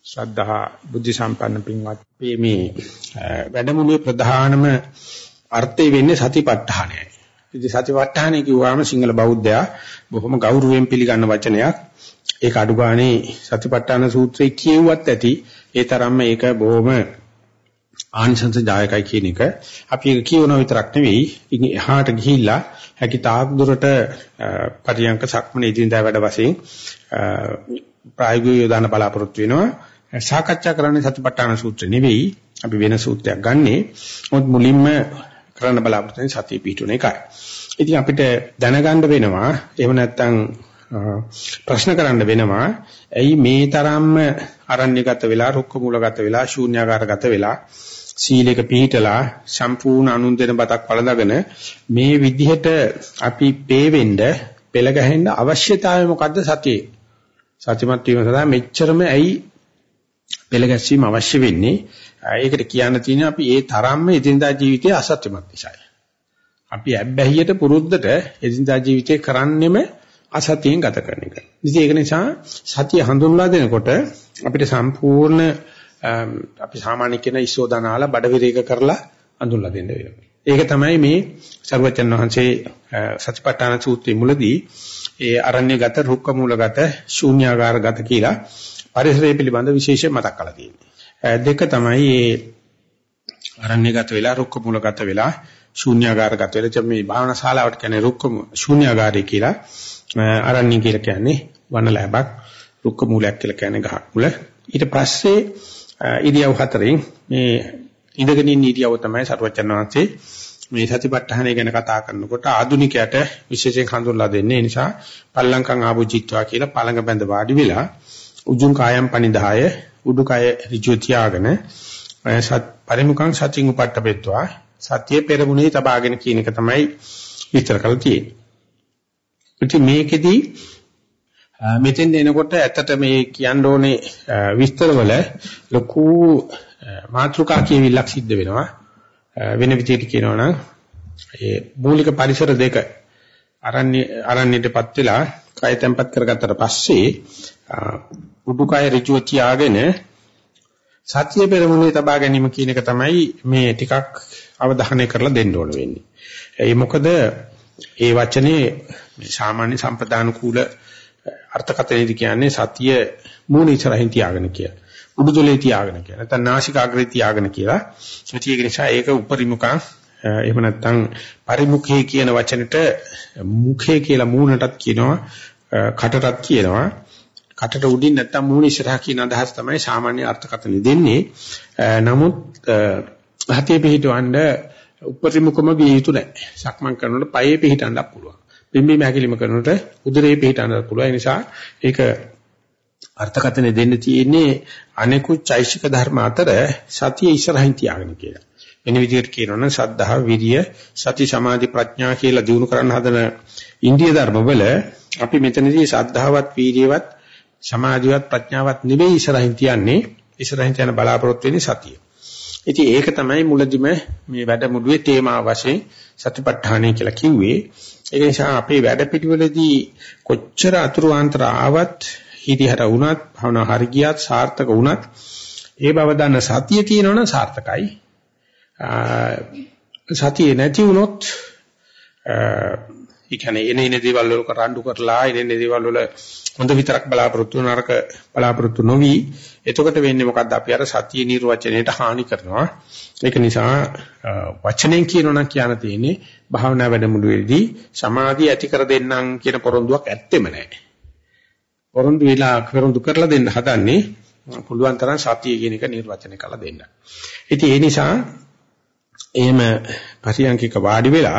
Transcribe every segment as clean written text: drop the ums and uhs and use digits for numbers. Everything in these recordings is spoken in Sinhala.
ශ්‍රද්ධා බුද්ධ සම්පන්න පින්වත් මේ වැඩමුළුවේ ප්‍රධානම අර්ථය වෙන්නේ සතිපට්ඨානයයි. ඉතින් සතිපට්ඨානය කිව්වම සිංහල බෞද්ධයා බොහොම ගෞරවයෙන් පිළිගන්න වචනයක්. ඒක අඩු ගානේ සතිපට්ඨාන සූත්‍රයේ කියුවත් ඇති. ඒ තරම්ම ඒක බොහොම ආනිසංස දායකයි කියන එක. අපි ඒක කියවන විතරක් නෙවෙයි. ඉතින් එහාට ගිහිල්ලා හැකි තාක් දුරට පරියංක සක්මනේ ඉදින්දා වැඩ වශයෙන් ප්‍රායෝගිකව යොදාන බලාපොරොත්තු වෙනවා. සාකච්ඡා කරන්නේ සතිපට්ඨාන සූත්‍රය නෙවෙයි. අපි වෙන සූත්‍රයක් ගන්නෙ. මොකද මුලින්ම කරන්න බලාපොරොත්තු වෙන සතිය පිටුන එකයි. ඉතින් අපිට දැනගන්න වෙනවා එහෙම නැත්නම් ප්‍රශ්න කරන්න වෙනවා. ඇයි මේ තරම්ම අරණ්‍යගත වෙලා, රුක්ක මූලගත වෙලා, ශූන්‍යාකාරගත වෙලා, සීලයක පිළිහිටලා, සම්පූර්ණ අනුන්දෙන බතක් පළඳගෙන මේ විදිහට අපි පේවෙන්න, පෙළ ගැහෙන්න අවශ්‍යතාවය මොකද්ද සතියේ? සතිමත් වීම සඳහා මෙච්චරම ඇයි පෙළ ගැස්වීම අවශ්‍ය වෙන්නේ? ඒකට කියන්න තියෙන්නේ අපි ඒ තරම්ම එදිනදා ජීවිතයේ අසත්‍යමත් නිසායි. අපි ඇබ්බැහියට පුරුද්දට එදිනදා ජීවිතේ කරන්නෙම අසතියෙන් ගත කරන එක. ඉතින් ඒක නිසා සතිය හඳුන්වා දෙනකොට අපිට සම්පූර්ණ අපි සාමාන්‍ය කියන ඉස්සෝදානාලා බඩවිරේක කරලා හඳුන්ලා දෙන්න වෙනවා. ඒක තමයි මේ සර්වචන් වහන්සේ සතිපට්ඨාන සූත්‍රයේ මුලදී ඒ අරණ්‍යගත, රුක්ක මූලගත, ශූන්‍යාකාරගත කියලා පරිසරය පිළිබඳ විශේෂ මතක් කරලා තියෙනවා. දෙක තමයි මේ අරණ්‍යගත වෙලා, රුක්ක මූලගත වෙලා, ශූන්‍යාකාරගත වෙලා මේ භාවනා ශාලාවට කියන්නේ රුක්ක ශූන්‍යාකාරය කියලා. අරණ්‍ය කියලා කියන්නේ වන ලැබක්, රුක්ක මූලයක් කියලා කියන්නේ ගහක් මුල. ඊට පස්සේ ඉරියව් හතරෙන් මේ ඉඳගෙන ඉන්න ඉරියව් තමයි සර්වචන් වහන්සේ මේ සතිපට්ඨානය ගැන කතා කරනකොට ආධුනිකයට විශේෂයෙන් හඳුන්ලා දෙන්නේ. ඒ නිසා පල්ලංකම් ආභුජිත්වා කියලා පළඟ බැඳ වාඩි වෙලා උජුං කායම් පනිදාය උඩුකය ඍජුව තියාගෙන පරිමුඛං සතින් උපට්ඨපෙත්වා සතිය පෙරමුණේ තබාගෙන කියන එක තමයි විස්තර කරලා තියෙන්නේ. ඉතින් මේකෙදි මෙතෙන් එනකොට ඇත්තට මේ කියන්න ඕනේ විස්තරවල ලොකු මාතෘකා කියවිලක් සිද්ධ වෙනවා. වෙන විදිහට කියනවා නම් ඒ මූලික පරිසර දෙක අරණ්‍යයටපත් වෙලා කය තැම්පත් කරගත්තට පස්සේ උඩුකය ඍජුව තියාගෙන සතිය පෙරමුණේ තබා ගැනීම කියන එක තමයි මේ ටිකක් අවධානය කරලා දෙන්න ඕන වෙන්නේ. ඒ මොකද ඒ වචනේ මේ සාමාන්‍ය සම්ප්‍රදානුකූල අර්ථකථනයේදී කියන්නේ සතිය මූණ ඉස්සරහින් තියාගෙන කියලා. උඩුතලේ තියාගෙන කියලා. නැත්නම් නාසිකාග්‍රේ තියාගෙන කියලා. ඒක නිසා ඒක උපරිමුඛං එහෙම නැත්නම් පරිමුඛේ කියන වචනෙට මුඛේ කියලා මූණටත් කියනවා, කටටත් කියනවා. කටට උඩින් නැත්නම් මූණ ඉස්සරහා කියන අදහස තමයි සාමාන්‍ය අර්ථකථනය දෙන්නේ. නමුත් හතේ පිහිටවන්න උපරිමුඛම විය යුතු නැහැ. සක්මන් කරනකොට පයේ පිහිටන්නත් පුළුවන්. පිම්බීම හැකිලිම කරනකොට උදරයේ පිහිටන්නත් පුළුවන්. ඒ නිසා ඒක අර්ථකථනය දෙන්න තියෙන්නේ අනෙකුත් චෛසික ධර්ම අතර සතිය ඉස්සරහින් තියාගෙන කියලා. වෙන විදිහට කියනවනම් සද්ධා, විරිය, සති, සමාධි, ප්‍රඥා කියලා දිනු කරන්න හදන ඉන්දිය ධර්මවල අපි මෙතනදී සද්ධාවත්, වීරියවත්, සමාධිවත්, ප්‍රඥාවත් නෙවෙයි ඉස්සරහින් තියන්නේ. ඉස්සරහින් තියන බලාපොරොත්තු වෙන්නේ සතිය. ඉතින් ඒක තමයි මුලදිම මේ වැඩමුළුවේ තේමා වශයෙන් සතිපට්ඨානය කියලා කිව්වේ. ඒක නිසා අපේ වැඩ පිළිවෙලදී කොච්චර අතුරු ආන්තර ආවත් හිරිහර වුණත්, භවනා හරි ගියත්, සාර්ථක වුණත් ඒ බව දන්න සතිය තියෙනවනම් සාර්ථකයි. සතිය නැති වුණොත් ඒ කියන්නේ එන දේවල් වල කරඬු කරලා එන දේවල් වල හොඳ විතරක් බලාපොරොත්තු නරක බලාපොරොත්තු නොවි එතකොට වෙන්නේ මොකද්ද? අපි අර සතිය නිර්වචනයේට හානි කරනවා. ඒක නිසා වචනෙන් කියනොනම් කියන්න තියෙන්නේ භාවනා වැඩමුළුවේදී සමාධිය ඇති කර දෙන්නම් කියන පොරොන්දුවක් ඇත්තෙම නැහැ. පොරොන්දු කරලා දෙන්න හදන්නේ පුළුවන් තරම් සතිය කියන එක නිර්වචනය කරලා දෙන්න. ඉතින් ඒ නිසා එහෙම පරියන්කික වාඩි වෙලා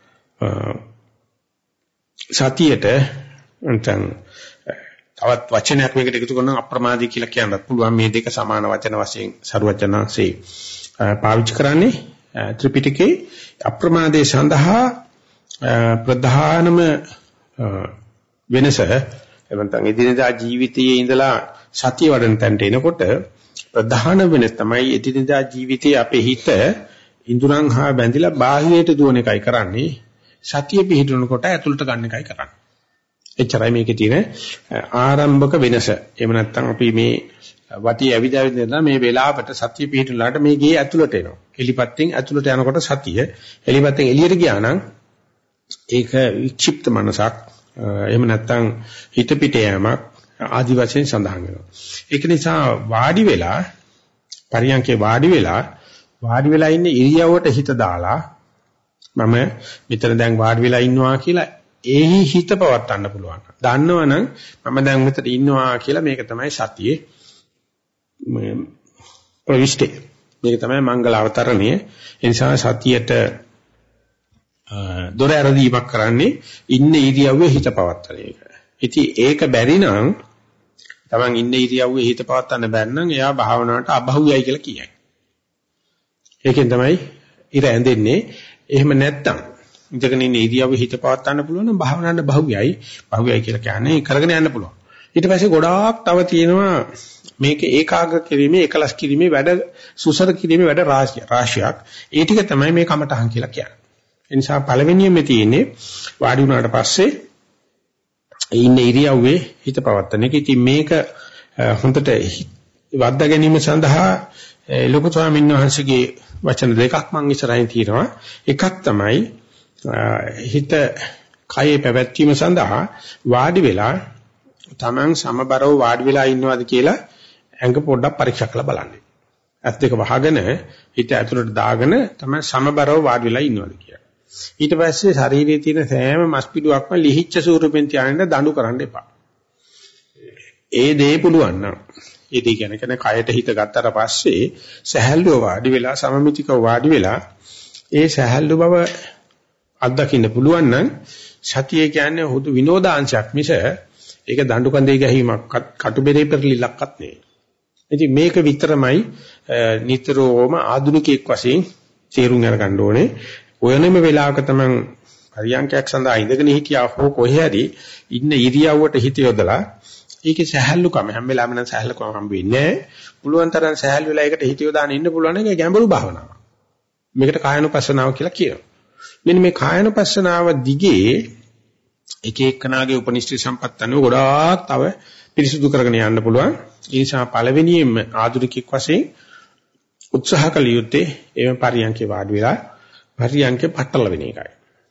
සතියට නැත්නම් තවත් වචනයක් මේකට එකතු කරනවා අප්‍රමාදී කියලා කියන්නත් පුළුවන්. මේ දෙක සමාන වචන වශයෙන් සරුවචනාංශේ පාවිච්චි කරන්නේ ත්‍රිපිටකේ අප්‍රමාදයේ සඳහා ප්‍රධානම වෙනස එවන්තන් එදිනදා ජීවිතයේ ඉඳලා සතිය වඩන තැනට එනකොට ප්‍රධාන වෙනස තමයි එදිනදා ජීවිතයේ අපේ හිත ඉඳුරන් හා බැඳිලා බාහිරයට දුවන එකයි කරන්නේ. සතිය පිහිටුනකොට ඇතුළට ගන්න එකයි කරන්නේ. එච්චරයි මේකේ තියෙන ආරම්භක වෙනස. එහෙම නැත්නම් අපි මේ වටි ඇවිදින්න මේ වෙලාවට සතිය පිහිටුලාට මේ ගේ ඇතුළට එනවා. එලිපත්තෙන් ඇතුළට යනකොට සතිය, එලිපත්තෙන් එළියට ගියා නම් ඒක වික්ෂිප්ත මනසක්, එහෙම නැත්නම් හිත පිට යෑමක් ආදි වශයෙන් සඳහන් වෙනවා. ඒක නිසා වාඩි වෙලා පරියන්කේ වාඩි වෙලා ඉන්න ඉරියව්වට හිත දාලා මම මෙතන දැන් වාඩි වෙලා ඉන්නවා කියලා එහි හිත පවත්වන්න පුළුවන්. දන්නවනම් මම දැන් මෙතන ඉන්නවා කියලා මේක තමයි සතියේ ප්‍රවිෂ්ටි. මේක තමයි මංගල අවතරණය. ඒ නිසා සතියට දොර ඇරදීමක් කරන්නේ ඉන්න ඉරියව්වේ හිත පවත්වන එක. ඉතින් ඒක බැරි නම් තමන් ඉන්න ඉරියව්වේ හිත පවත්වන්න බැරි නම් එයා භාවනාවට අබහුවයි කියලා කියයි. ඒකෙන් තමයි ඉර ඇඳෙන්නේ. එහෙම නැත්තම් ඉඳගෙන ඉන්න ඉරියව්වේ හිත පවත්වන්න පුළුවන් නම් භාවනාවට බහුවයි. බහුවයි කියලා කියන්නේ කරගෙන යන්න පුළුවන්. ඊට පස්සේ ගොඩාක් තව තියෙනවා මේක ඒකාග්‍ර කිරීමේ එකලස් කිරීමේ වැඩ සුසර කිරීමේ වැඩ රාශියක්. ඒ ටික තමයි මේ කමටහන් කියලා කියන්නේ. ඒ නිසා පළවෙනියෙම තියෙන්නේ වාඩි වුණාට පස්සේ ඉන්න ඉරියව්වේ හිත පවත්තන එක. ඉතින් මේක හොඳට වද්දා ගැනීම සඳහා ලොකු ස්වාමීන් වහන්සේගේ වචන දෙකක් මම ඉස්සරහින් තියෙනවා. එකක් තමයි හිත කයේ පැවැත්වීම සඳහා වාඩි වෙලා Taman සමබරව වාඩි වෙලා ඉන්නවද කියලා ඇඟ පොඩ්ඩක් පරීක්ෂා කරලා බලන්න. ඇස් දෙක වහගෙන හිත ඇතුළට දාගෙන Taman සමබරව වාඩි වෙලා ඉන්නවද කියලා. ඊට පස්සේ ශරීරයේ තියෙන සෑම මස් පිඩුවක්ම ලිහිච්ඡ ස්වරූපෙන් තියාගෙන දඬු කරන්න එපා. ඒ දේ පුළුවන් නම් ඒ දේ කියන්නේ කයට හිත ගත්තට පස්සේ සහැල්ලුව වාඩි වෙලා සමමිතිකව වාඩි වෙලා ඒ සහැල්ලු බව අත්දකින්න පුළුවන් නම් සතිය කියන්නේ හුදු විනෝදාංශයක් මිස ඒක දඬු කඳේ ගැහිමක්වත් කටුබෙරේ පෙරලිලක්වත් නෙවෙයි. ඉතින් මේක විතරමයි නිතරම ආධුනිකයෙක් වශයෙන් තේරුම් අරගන්න ඕනේ. ඔයනෙම වෙලාවක තමයි පරියන්කයක් සඳහා ඉඳගෙන හිටියා හෝ කොහේ හරි ඉන්න ඉරියව්වට හිත යොදලා ඒකේ සහැල්ලුකම හැම වෙලාවෙම නම් සහැල්ලුකම හම්බ වෙන්නේ නැහැ. පුළුවන් තරම් සහැල්ලු වෙලා ඒකට හිත යොදාගෙන ඉන්න පුළුවන් එක ගැඹුරු භාවනාවක්. මේකට කායනුපස්සනාව කියලා කියනවා. මෙන්න මේ කායනුපස්සනාව දිගේ එක එක්කනාගේ උපනිෂ්ඨ සම්පත් අනුව ගොඩාක් තව පිරිසුදු කරගෙන යන්න පුළුවන්. ඒ නිසා පළවෙනියෙන්ම ආධුනිකෙක් වශයෙන් උත්සාහ කළ යුත්තේ එම පරියන්කේ වාඩි වෙලා පරියන්කේ පట్టල වෙන එකයි.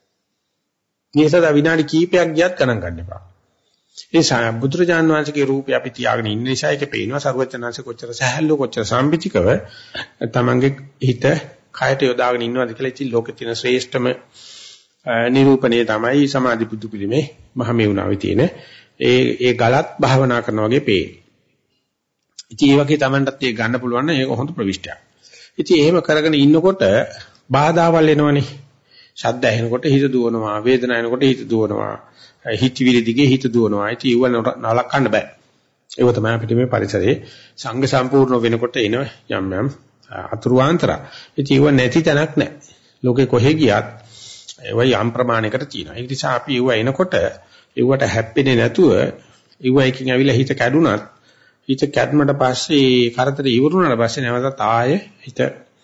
මේසද විනාඩි කීපයක් ගියත් ගණන් ගන්න එපා. ඒ නිසා බුදුරජාණන් වහන්සේගේ රූපය අපි තියාගෙන ඉන්න නිසා ඒක පේනවා සර්වඥාන්සේ කොච්චර සහැල්ලු කොච්චර සම්පිතිකව තමන්ගේ හිත කයට යොදාගෙන ඉන්නවද කියලා ඉතින් ලෝකේ තියෙන ශ්‍රේෂ්ඨම නිරූපණය තමයි සමාධි බුදු පිළිමේ මහමෙවුනාවේ තියෙන ඒ ගලත් භාවනා කරනවා වගේ පේන්නේ. ඉතින් ඒ වගේ Tamanටත් ඒක ගන්න පුළුවන් නම් ඒක හොඳ ප්‍රවිෂ්ටයක්. ඉතින් එහෙම කරගෙන ඉන්නකොට බාධාවල් එනවනේ. ශබ්ද ඇහෙනකොට හිත දුවනවා, වේදනාව එනකොට හිත දුවනවා, හිතවිලි දිගේ හිත දුවනවා. ඉතින් ඒව නලකන්න බෑ. ඒක තමයි අපිට මේ පරිසරයේ සංඝ සම්පූර්ණ වෙනකොට එන යම් යම් අතුරුාන්තර. ඉතින් ඒව නැති තැනක් නැහැ. ලෝකේ කොහෙ ගියත් ඒව යම් ප්‍රමාණයකට තියෙනවා. ඒ නිසා අපි ඒව එනකොට ඒවට හැප්පෙන්නේ නැතුව ඒව එකකින් ඇවිල්ලා හිත කැඩුනත් හිත කැඩුනට පස්සේ කරදර ඉවරුනාට පස්සේ නැවතත් ආයේ හිත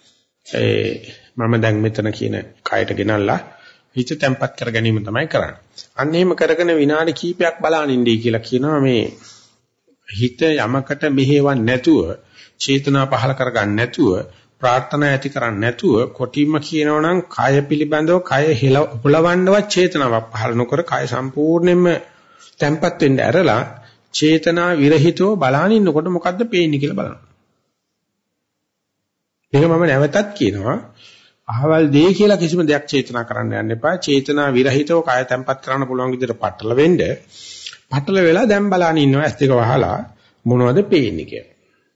මම දැන් මෙතන කියන කයට ගෙනල්ලා හිත තැම්පත් කර ගැනීම තමයි කරන්නේ. අන්න එහෙම කරගෙන විනාඩි කිහිපයක් බලන් ඉඳී කියලා කියනවා මේ හිත යමකට මෙහෙවන්නේ නැතුව, චේතනා පහල කරගන්න නැතුව, ප්‍රාර්ථනා ඇති කරන්නේ නැතුව කොටිම කියනවනම් කය පිළිබඳව කය හොලවන්නවත් චේතනාවක් පහල නොකර කය සම්පූර්ණයෙන්ම තැම්පත් වෙන්න ඇරලා චේතනා විරහිතව බලන ඉන්නකොට මොකද්ද පේන්නේ කියලා බලනවා. මේක මම නැවතත් කියනවා අහවල් දෙය කියලා කිසිම දෙයක් චේතනා කරන්න යන්න එපා. චේතනා විරහිතව කය තැම්පත් කරන්න පුළුවන් විදිහට පටල වෙන්න. පටල වෙලා දැන් බලන ඉන්නවා ඇස් දෙක වහලා මොනවද පේන්නේ කියලා.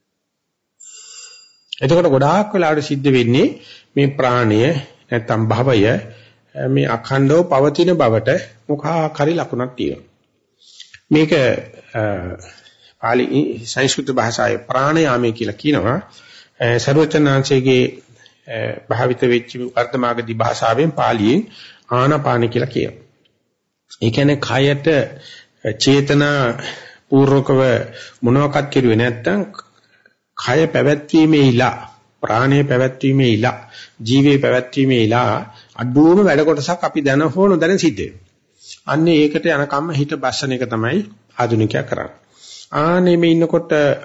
එතකොට ගොඩාක් වෙලාවට සිද්ධ වෙන්නේ මේ ප්‍රාණය නැත්තම් භවය මේ අඛණ්ඩව පවතින බවට මොකක් හරි ලකුණක් තියෙනවා. මේක පාලි සංස්කෘත භාෂාවේ ප්‍රාණයාමයේ කියලා කියනවා. සර්වචනාංශයේ භාවිත වෙච්ච වර්තමානදී භාෂාවෙන් පාලියෙන් ආනාපාන කියලා කියනවා. ඒ කියන්නේ කයට චේතනා පූර්වකව මොනවාක්වත් කෙරුවේ නැත්තම් කය පැවැත්වීමේ ඉලා ප්‍රාණය පැවැත්වීමේ ඉලා ජීවේ පැවැත්වීමේ ඉලා අඩුවම වැඩ කොටසක් අපි දැන හෝ නොදැන සිද්ධ වෙනවා. අන්නේ ඒකට යන කම්ම හිත බස්සන එක තමයි ආධුනිකයා කරන්නේ. ආනේ මේ ඉන්නකොට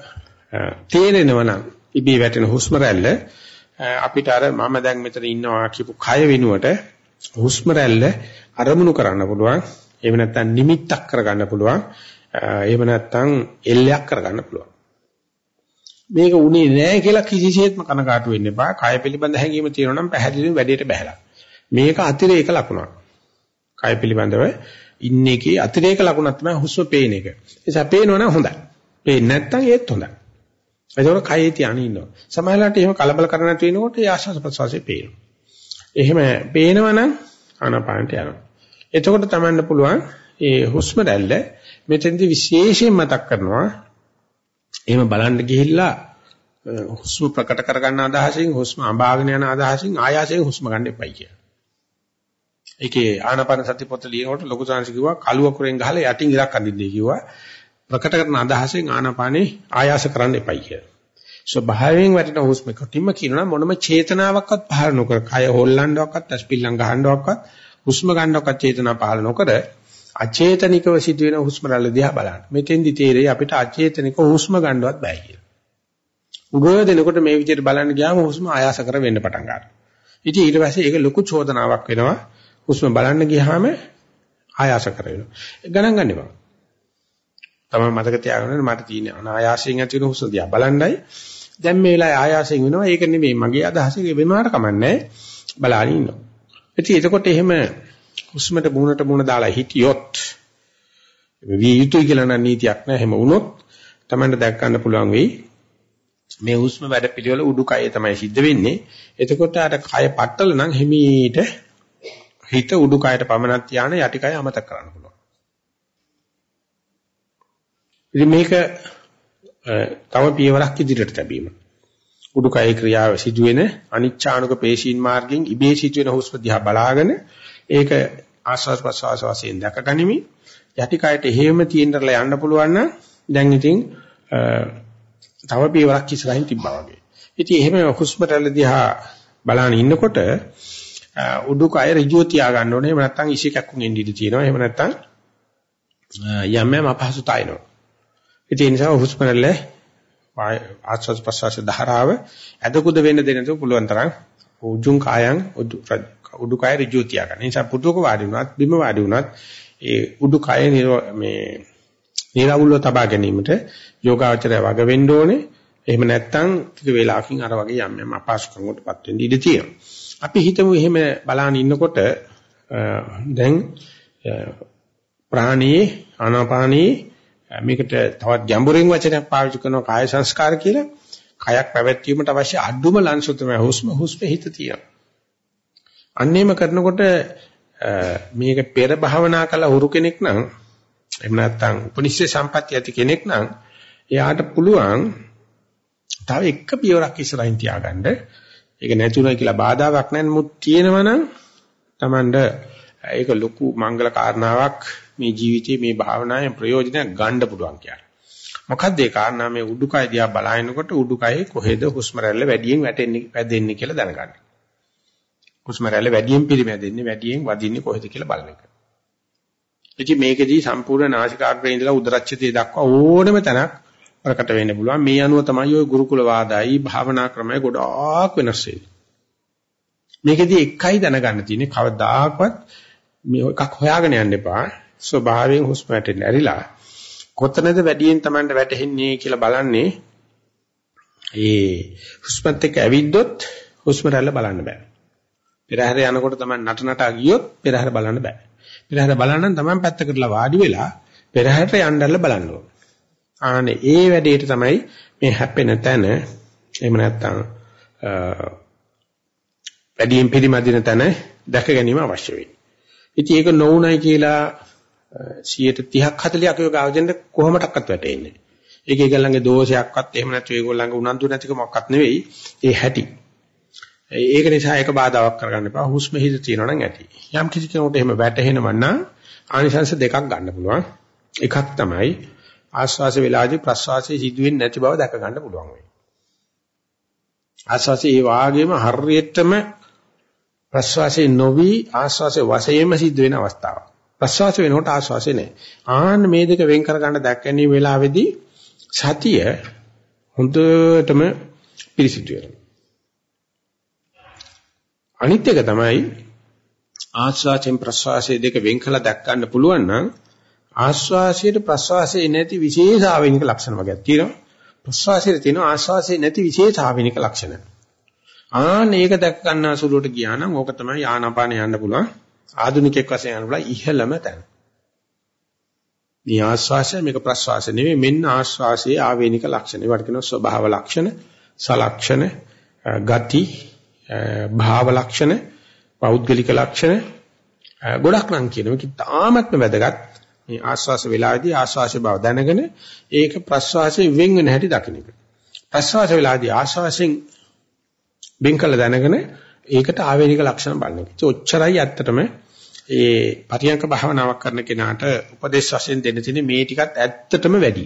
තේරෙනවා නම් ඉබේ වැටෙන හුස්ම රැල්ල අපිට අර මම දැන් මෙතන ඉන්නවා කියපු කය වෙනුවට හුස්ම රැල්ල අරමුණු කරන්න පුළුවන්. එහෙම නැත්නම් නිමිත්තක් කරගන්න පුළුවන්. එහෙම නැත්නම් එල්ලයක් කරගන්න පුළුවන්. මේක උනේ නැහැ කියලා කිසිසේත්ම කනකාටු වෙන්න එපා. කය පිළිබඳ හැඟීම තියෙනවා නම් පැහැදිලිව වැඩේට බහැලා. මේක අතිරේක ලකුණක්. කය පිළිබඳව ඉන්නේ කී අතිරේක ලකුණක් තමයි හුස්ම පේන එක. ඒ නිසා පේනවනම් හොඳයි. පේන්නේ නැත්නම් ඒත් හොඳයි. ඒකෝර කයේ තියාගෙන ඉන්නවා. සමහරවිට එහෙම කලබල කරන නැති වෙනකොට ඒ ආශ්වාස ප්‍රශ්වාසය පේනවා. එහෙම පේනවනම් ආනාපානට යනවා. එතකොට තමන්න පුළුවන් ඒ හුස්ම රැල්ල මෙතෙන්දි විශේෂයෙන් මතක් කරනවා. එහෙම බලන්න ගිහිල්ලා හුස්ම ප්‍රකට කරගන්න අදහසින් හුස්ම අඹාගෙන යන අදහසින් ආයාසයෙන් හුස්ම ගන්න එපයි කියලා. ඒකේ ආනාපාන සති පොත ලියනකොට ලොකු සංසි කිව්වා කළුව කුරෙන් ගහලා යටින් ඉරක් අඳින්නේ කිව්වා. ප්‍රකට කරන අදහසෙන් ආනාපානේ ආයාස කරන්න එපයි කියලා. ස්වභාවයෙන් වැටෙන හුස්ම කොටින්ම කියනවා මොනම චේතනාවක්වත් පහළ නොකර කය හොල්ලන්නවක්වත් ඇස්පිල්ලම් ගහන්නවක්වත් හුස්ම ගන්නවක්වත් චේතනා පහළ නොකර අචේතනිකව සිදුවෙන හුස්ම රැල්ල දිහා බලන්න. මෙතෙන්දි තේරෙයි අපිට අචේතනිකව හුස්ම ගන්නවත් බෑ කියලා. උගව දෙනකොට මේ විදිහට බලන්න ගියාම හුස්ම ආයාස කර වෙන්න පටන් ගන්නවා. ඉතින් ඊට පස්සේ ඒක ලොකු චෝදනාවක් වෙනවා. හුස්ම බලන්න ගියාම ආයාස කර වෙනවා. ගණන් ගන්න එපා. තමයි මතක තියාගන්න මට තියෙන අනායාසයෙන් ඇති වෙන හුස්ම දිහා බලන්නයි. දැන් මේ වෙලාවේ ආයාසයෙන් වෙනවා. ඒක නෙමෙයි මගේ අදහස. ඒක වෙනවාට කමන්නේ. බලාගෙන ඉන්නවා. ඉතින් එතකොට එහෙම හුස්මට මුණට මුණ දාලා හිටියොත් මේ යුතුය කියලා නම් නීතියක් නැහැ. එහෙම වුණොත් Tamanට දැක් ගන්න පුළුවන් වෙයි. මේ හුස්ම වැඩ පිළිවෙල උඩුකයේ තමයි සිද්ධ වෙන්නේ. එතකොට අර කය පట్టල නම් හිමීට හිත උඩුකයට පමනක් තියාන යටිකය අමතක කරන්න පුළුවන්. ඉතින් මේක තව පියවරක් ඉදිරියට තැබීම. උඩුකයේ ක්‍රියාව සිදුවෙන අනිච්ඡානුක පේශීන් මාර්ගයෙන් ඉබේ සිදුවෙන හුස්ම දිහා බලාගෙන ඒක ආස්වාද ප්‍රසවාස වශයෙන් දැකගනිමි. යටිකයට හේම තියෙන්නලා යන්න පුළුවන් නම් දැන් ඉතින් තව පියවරක් ඉස්සරහින් තිබ්බා වගේ. ඉතින් එහෙම හුස්ම රැල්ල දිහා බලන ඉන්නකොට උඩුකය ඍජුව තියා ගන්න ඕනේ. එහෙම නැත්නම් ඉසිකක්කුන් එන්න ඉඩ තියෙනවා. එහෙම නැත්නම් යම් යම් අපහසුතා එනවා. ඒ නිසා හුස්ම රැල්ල ආස්වාද ප්‍රසවාස ධාරාව ඇදකුද වෙන්න දෙන්න පුළුවන් තරම් උජුං කායං උඩුකය ඍජුව තියා ගන්න. ඒ නිසා පුදුක වාඩි වුණත් බිම වාඩි වුණත් ඒ උඩුකය මේ නිරවුල්ව තබා ගැනීමට යෝගාචරය වග වෙන්න ඕනේ. එහෙම නැත්නම් ටික වේලාවකින් අර වගේ යම් යම් අපහසුකම් වලටපත් වෙන්න ඉඩ තියෙනවා. අපි හිතමු එහෙම බලන ඉන්නකොට දැන් ප්‍රාණී ආනාපානී මේකට තවත් ගැඹුරින් වචනයක් පාවිච්චි කරනවා කාය සංස්කාර කියලා. කයක් පැවැත්වීමට අවශ්‍ය අඩුම ලංසු තමයි හුස්ම හිත තියෙනවා. අන්නේම කරනකොට මේක පෙර භාවනා කළ හුරු කෙනෙක් නම් එහෙම නැත්නම් උපනිෂේ සම්පatti ඇති කෙනෙක් නම් එයාට පුළුවන් තව එක පියවරක් ඉස්සරහින් තියාගන්න. ඒක නැතුණා කියලා බාධාවක් නැහැ. නමුත් තියෙනවා නම් Tamand ඒක ලොකු මංගල කාරණාවක් මේ ජීවිතයේ මේ භාවනාවේ ප්‍රයෝජනයක් ගන්න පුළුවන් කියන්නේ. මොකක්ද ඒ කාරණා මේ උඩුකය දිහා බලනකොට උඩුකයේ කොහෙද හුස්ම රැල්ල වැඩියෙන් වැදෙන්නේ කියලා දැනගන්න. හුස්ම රැල්ල වැඩියෙන් පිරිමැදෙන්නේ වැඩියෙන් වදින්නේ කොහෙද කියලා බලන එක. ඉතින් මේකෙදී සම්පූර්ණ නාසිකාග්‍රේ ඉඳලා උදරච්ඡේදය දක්වා ඕනම තැනක් ප්‍රකට වෙන්න පුළුවන්. මේ අනුව තමයි ඔය ගුරුකුල වාදයි භාවනා ක්‍රමය ගොඩාක් වෙනස් වෙන්නේ. මේකෙදී එකයි දැනගන්න තියෙන්නේ කවදාකවත් මේ එකක් හොයාගෙන යන්න එපා. ස්වභාවයෙන් හුස්ම වැටෙන්න ඇරිලා කොතනද වැඩියෙන් Tamanට වැටෙන්නේ කියලා බලන්නේ. ඒ හුස්මත් එක්ක ඇවිද්දොත් හුස්ම රැල්ල බලන්න බෑ. පෙරහැර යනකොට Taman නටනටා ගියොත් පෙරහැර බලන්න බෑ. පෙරහැර බලන්න නම් Taman පැත්තකටලා වාඩි වෙලා පෙරහැරට යන්නදල්ල බලන්න ඕන. ආනේ ඒ වැඩේට තමයි මේ හැපෙන තැන එහෙම නැත්නම් වැඩියෙන් පිළිමදින තැන දැක ගැනීම අවශ්‍ය වෙන්නේ. ඉතින් ඒක නොඋනයි කියලා 30ක් 40ක් යෝගාවචරෙන්ට කොහොමඩක්වත් වැටෙන්නේ නැහැ. ඒක ඒගොල්ලන්ගේ දෝෂයක්වත් එහෙම නැත්නම් ඒගොල්ලන්ගේ උනන්දු නැතිකමක්වත් නෙවෙයි. ඒ හැටි. ඒක නිසා ඒක බාධාවක් කරගන්න එපා. හුස්ම හිත තියෙනවා නම් ඇති. යම් කිසි කෙනෙකුට එහෙම වැටෙනවා නම් ආනිසංශ දෙකක් ගන්න පුළුවන්. එකක් තමයි ආස්වාස වේලාදී ප්‍රස්වාසයේ සිදුවෙන්නේ නැති බව දැක ගන්න පුළුවන් වෙයි. ආස්වාසයේ ඒ වාගේම හරියටම ප්‍රස්වාසයේ නොවි ආස්වාසයේ වශයෙන්ම සිද්ධ වෙන අවස්ථාවක්. ප්‍රස්වාස වෙනකොට ආස්වාසය නැහැ. ආන්න මේ දෙක වෙන් කර ගන්න දැක්කෙනී වෙලාවේදී සතිය හොඳටම පිරිසිදු වෙනවා. අනිත් එක තමයි ආස්වාසයෙන් ප්‍රස්වාසයේ දෙක වෙන් කළා දැක් ගන්න පුළුවන් නම් ආස්වාසයට ප්‍රස්වාසයේ නැති විශේෂ ආවේනික ලක්ෂණ වර්ගයක් තියෙනවා. ප්‍රස්වාසයේ තියෙන ආස්වාසයේ නැති විශේෂ ආවේනික ලක්ෂණ. මේක දැක් ගන්න අසුලුවට ගියා නම් ඕක තමයි ආනාපාන යන්න පුළුවන්. ආධුනිකෙක් වශයෙන් යන්න පුළුවන් ඉහළම තැන. මේ ආස්වාසය මේක ප්‍රස්වාසය නෙවෙයි මෙන්න ආස්වාසයේ ආවේනික ලක්ෂණ. ඒවට කියනවා ස්වභාව ලක්ෂණ, සලක්ෂණ, ගති, භාව ලක්ෂණ, පෞද්ගලික ලක්ෂණ ගොඩක් නම් කියනවා. ඒක තාමත්ම වැදගත්. මේ ආස්වාස වේලාවේදී ආස්වාස බව දැනගෙන ඒක ප්‍රස්වාසයෙන් වෙන් වෙන හැටි දකින්න එක. ප්‍රස්වාස වේලාවේදී ආස්වාසයෙන් වෙන් කළ දැනගෙන ඒකට ආවේනික ලක්ෂණ බලන එක. ඒ ඔච්චරයි ඇත්තටම ඒ පරියංක භාවනාවක් කරන කෙනාට උපදේශ වශයෙන් දෙන්න තියෙන්නේ මේ ටිකත් ඇත්තටම වැඩි.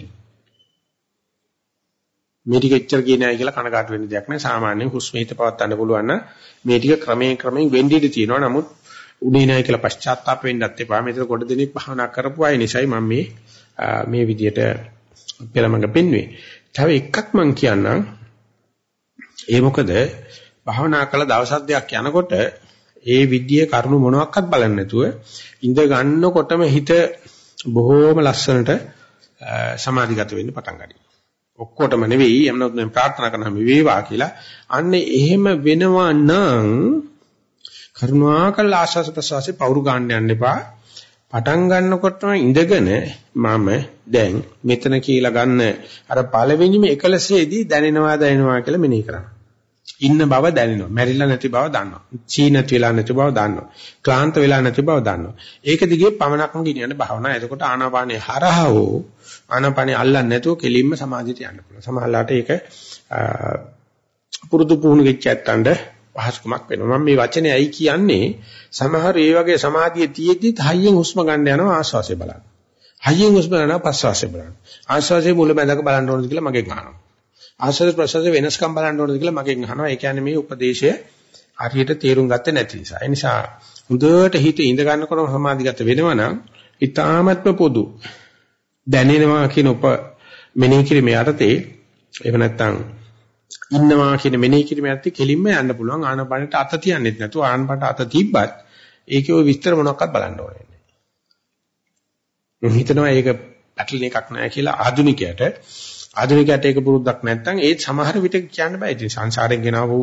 මේ ටික එච්චර කියන්නේ නැහැ කියලා කනගාටු වෙන්න දෙයක් නැහැ. සාමාන්‍යයෙන් හුස්ම හිත පවත් ගන්න පුළුවන් නම් මේ ටික ක්‍රමයෙන් වෙන්න ඉඩ තියෙනවා. නමුත් උනේ නැහැ කියලා පශ්චාත්තාප වෙන්නත් එපා. මෙතන කොට දෙනෙක් භාවනා කරපු අය නිසායි මම මේ විදියට පෙරමඟ පෙන්වුවේ. තව එකක් මම කියන්නම්. ඒ මොකද භාවනා කළ දවසක් දෙකක් යනකොට ඒ විද්‍යාවේ කරුණු මොනවාක්වත් බලන්නේ නැතුව ඉඳ ගන්නකොටම හිත බොහෝම ලස්සනට සමාධිගත වෙන්න පටන් ගන්නවා. ඔක්කොටම නෙවෙයි එමනොත් මම ප්‍රාර්ථනා කරනවා මේ වේවා කියලා. අන්නේ එහෙම වෙනවා නම් කරුණාකර ආශාස ප්‍රසවාසයේ පවුරු ගන්න යන්න එපා. පටන් ගන්නකොටම ඉඳගෙන මම දැන් මෙතන කියලා ගන්න අර පළවෙනිම එකලසේදී දැනෙනවා කියලා මෙනෙහි කරනවා. ඉන්න බව දැනෙනවා. මැරිලා නැති බව දන්නවා. චීනත් වෙලා නැති බව දන්නවා. ක්ලාන්ත වෙලා නැති බව දන්නවා. ඒක දිගේ පමණක්ම ගෙනියන්න භාවනා. එතකොට ආනාපානේ හරහවෝ ආනාපානේ අල්ලන්නේ නැතුව කෙලින්ම සමාධියට යන්න පුළුවන්. සමහරලාට ඒක පුරුදු පුහුණු වෙච්ච ඇත්තන්ට පහසුකමක් වෙනවා. මම මේ වචනේ ඇයි කියන්නේ සමහර ඒ වගේ සමාධිය තියෙද්දි හයියෙන් හුස්ම ගන්න යනවා ආශ්වාසය බලන්න. හයියෙන් හුස්ම ගන්නවා ප්‍රශ්වාසය බලන්න. ආශ්වාසයේ මුල මැදක බලන්න ඕනද කියලා මගෙන් අහනවා. ආශ්වාස ප්‍රශ්වාසයේ වෙනස්කම් බලන්න ඕනද කියලා මගෙන් අහනවා. ඒ කියන්නේ මේ උපදේශය හරියට තේරුම් ගත්තේ නැති නිසා. ඒ නිසා හොඳට හිත ඉඳ ගන්නකොට සමාධිගත වෙනවා නම් ඊ타මත්ම පොදු දැනෙනවා කියන මෙනෙහි කිරීමේ අර්ථේ එහෙම නැත්නම් ඉන්නවා කියන මෙනෙහි කිරීමේ අර්ථේ කෙලින්ම යන්න පුළුවන්. ආනපනට අත තියන්නෙත් නැතුව ආනපනට අත තිබ්බත් ඒකේ ওই විස්තර මොනවක්වත් බලන්න ඕනේ නැහැ. මම හිතනවා ඒක පැටලෙන එකක් නෑ කියලා ආධුනිකයට ඒක පුරුද්දක් නැත්නම් ඒත් සමහර විට කියන්න බෑ. ඉතින් සංසාරයෙන් ගෙනාවු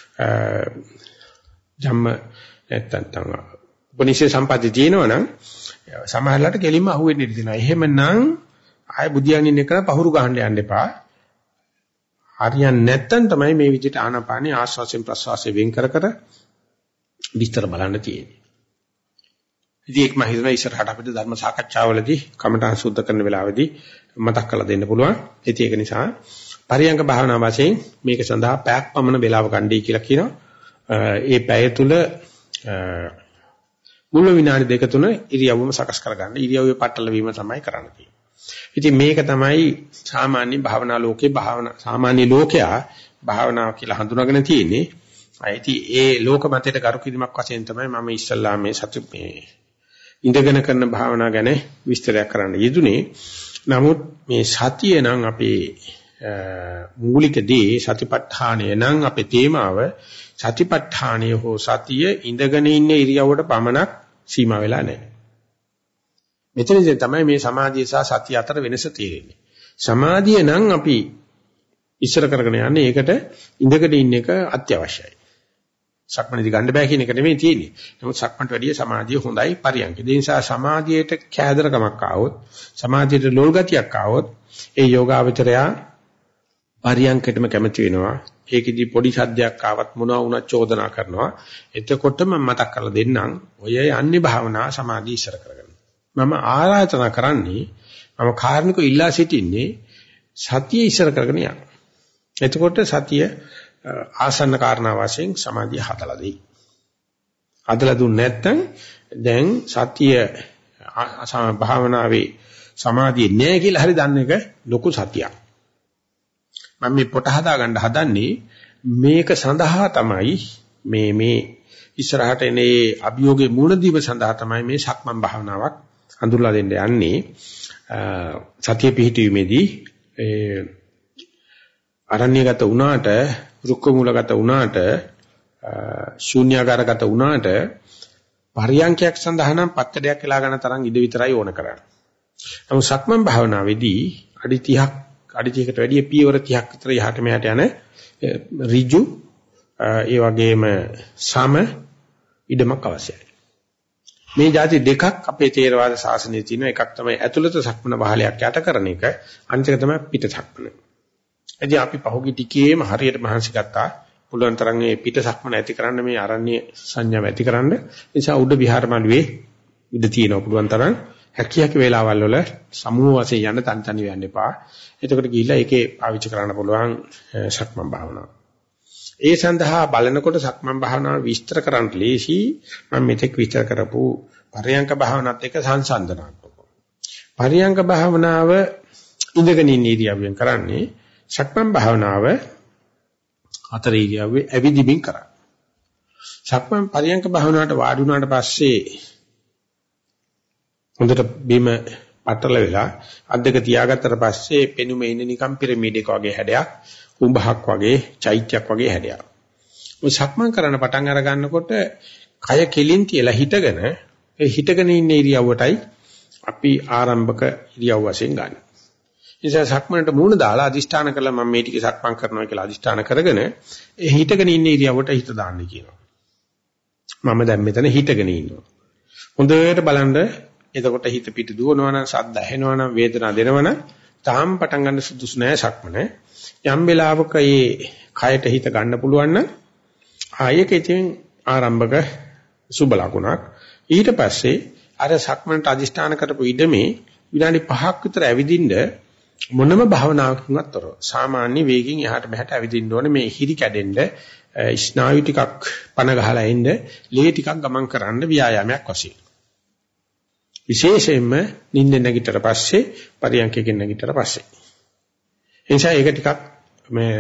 ජම්ම නැත්තම් උපනිෂේ සම්පatti තියෙනවනම් සමහරලාට කෙලින්ම අහුවෙන්න ඉඩ තියෙනවා. එහෙමනම් ආය බුදියන් ඉන්න එක පහුරු ගහන්න යන්න එපා. හරියන්නේ නැත්තම් තමයි මේ විදිහට ආනාපානිය ආශ්වාසයෙන් ප්‍රශ්වාසයෙන් වෙන් කර විස්තර බලන්න තියෙන්නේ. ඉතින් ඒක මම හිතනවා ඉස්සරහට අපිට ධර්ම සාකච්ඡාවලදී කමඨාන් සුද්ධ කරන වෙලාවේදී මතක් කරලා දෙන්න පුළුවන්. ඉතින් ඒක නිසා පරියංග භාවනා වශයෙන් මේක සඳහා පැයක් පමණ වේලාව ගන්නයි කියලා කියනවා. ඒ පැය තුල මුල විනාඩි දෙක තුන ඉරියව්වම සකස් කරගන්න. ඉරියව්වේ පටල වීම තමයි කරන්න තියෙන්නේ. ඉතින් මේක තමයි සාමාන්‍ය භාවනා ලෝකේ සාමාන්‍ය ලෝකයා භාවනාව කියලා හඳුනාගෙන තියෙන්නේ. ඉතින් ඒ ලෝක මතයට කරු කිරීමක් වශයෙන් තමයි මම ඉස්සල්ලා මේ ඉඳගෙන කරන භාවනා ගැන විස්තරයක් කරන්න යෙදුනේ. නමුත් මේ සතිය නම් අපේ මූලික දේ සතිපට්ඨානය නම් අපේ තේමාව සතිපට්ඨානය හෝ සතිය ඉඳගෙන ඉන්න ඉරියව්වට පමණක් සීමා වෙලා නැහැ. මෙතනදී තමයි මේ සමාධිය සහ සතිය අතර වෙනස තේරෙන්නේ. සමාධිය නම් අපි ඉස්සර කරගෙන යන්නේ ඒකට ඉඳගෙන ඉන්න එක අත්‍යවශ්‍යයි. සක්මණේදී ගන්න බෑ කියන එක නෙමෙයි තියෙන්නේ. නමුත් සක්මණට වැඩිය සමාධිය හොඳයි පරියන්කේ. ඒ නිසා සමාධියට කෑදරකමක් ආවොත්, සමාධියට ලෝල් ගතියක් ආවොත්, ඒ යෝගාවචරයා පරියන්කටම කැමති වෙනවා. ඒකෙදි පොඩි සද්දයක් ආවත් මොනවා වුණත් චෝදනා කරනවා. එතකොටම මතක් කරලා දෙන්නම් ඔය යන්නේ භාවනා සමාධිය ඉස්සර කරගෙන. මම ආරාධනා කරන්නේ මම කාරණිකව ඉල්ලා සිටින්නේ සතිය ඉස්සර කරගෙන යන්න. එතකොට සතිය ආසන්න කාරණා වශයෙන් සමාධිය හදලා දෙයි. හදලා දුන්නේ නැත්නම් දැන් සතිය භාවනාවේ සමාධිය නෑ කියලා හරි දන්න එක ලොකු සතියක්. මම මේ පොට හදා ගන්න හදන්නේ මේක සඳහා තමයි මේ ඉස්සරහට එනේ අභියෝගේ මූල දීප සඳහා තමයි මේ සක්මන් භාවනාවක් හඳුල්ලා දෙන්න යන්නේ. සතිය පිහිටීමේදී අරණ්‍යගත වුණාට, රුක්ක මූලගත වුණාට, ශූන්‍යාකාරගත වුණාට පරියන්කයක් සඳහා නම් පත්තඩයක් එලා ගන්න තරම් ඉඩ විතරයි ඕන කරන්නේ. නමුත් සක්මන් භාවනාවේදී අඩි 30කට වැඩිය පියවර 30ක් විතර යහට මෙහාට යන ඍජු ඒ වගේම සම ඉඩමක් අවශ්‍යයි. මේ જાති දෙකක් අපේ තේරවාද ශාසනයේ තියෙන එකක් තමයි ඇතුළත සක්මන බහලයක් යට කරන එක, අනිත් එක තමයි පිට සක්මන. එදී අපි පහුගිය ටිකේම හරියට මහන්සි ගත්තා. පුළුවන් තරම් මේ පිට සක්මන ඇති කරන්න, මේ ආරණ්‍ය සංඥාව ඇති කරන්න. නිසා උඩ විහාරමළුවේ ඉඳ තියෙනවා පුළුවන් තරම් හැකියාක වේලාවල් වල සමූහ වශයෙන් යන්න තනි වෙන්න එපා. එතකොට ගිහිල්ලා ඒකේ පාවිච්චි කරන්න පුළුවන් සක්මන් භාවනාව. ඒ සඳහා බලනකොට සක්මන් භාවනාව විස්තර කරන්න ලේසි. මම මෙතෙක් විස්තර කරපු පරියංක භාවනාවත් එක්ක සංසන්දනාත්මකව. පරියංක භාවනාව ඉඳගෙන ඉන්න ඉරියව්වෙන් කරන්නේ. සක්මන් භාවනාව හතර ඉරියව්වේ ඇවිදිමින් කරා. සක්මන් පරියංක භාවනාවට වාඩි වුණාට පස්සේ හොඳට බිම පටල වෙලා අද්දක තියාගත්තට පස්සේ පෙනුමේ ඉන්නේ නිකම් පිරමීඩ එක වගේ හැඩයක්, උඹහක් වගේ, චෛත්‍යයක් වගේ හැඩයක්. මේ සක්මන් කරන පටන් අර ගන්නකොට කය කෙලින් තියලා හිටගෙන, ඒ හිටගෙන ඉන්න ඉරියව්වටයි අපි ආරම්භක ඉරියව් වශයෙන් ගන්න. නිසා සක්මනට මූණ දාලා අදිෂ්ඨාන කළා මම මේ ටික සක්මන් කරනවා කියලා අදිෂ්ඨාන කරගෙන ඒ හිටගෙන ඉන්න ඉරියව්වට හිත දාන්න කියනවා. මම දැන් මෙතන හිටගෙන ඉන්නවා. හොඳට බලන්න. එතකොට හිත පිට දුවනවා නම්, ශබ්ද ඇහෙනවා නම්, වේදනා දෙනවා නම් තාම පටන් ගන්න සුදුසු නෑ සක්මන. යම් වෙලාවක මේ කයට හිත ගන්න පුළුවන් නම් ආයෙක ඉතින් ආරම්භක සුබ ලකුණක්. ඊට පස්සේ අර සක්මනට අදිෂ්ඨාන කරපු ඉඩමේ විනාඩි 5ක් විතර ඇවිදින්න මොනම භාවනාවකින්වත් තොරව සාමාන්‍ය වේගින් එහාට මෙහාට ඇවිදින්න ඕනේ. මේ හිරි කැඩෙන්න ස්නායු ටිකක් පන ගහලා එන්න, ලේ ටිකක් ගමන් කරන්න ව්‍යායාමයක් වශයෙන්. විශේෂයෙන්ම නිින්ද නැගිටතර පස්සේ, පරියන්කයෙන් නැගිටතර පස්සේ. එනිසා ඒක ටිකක් මේ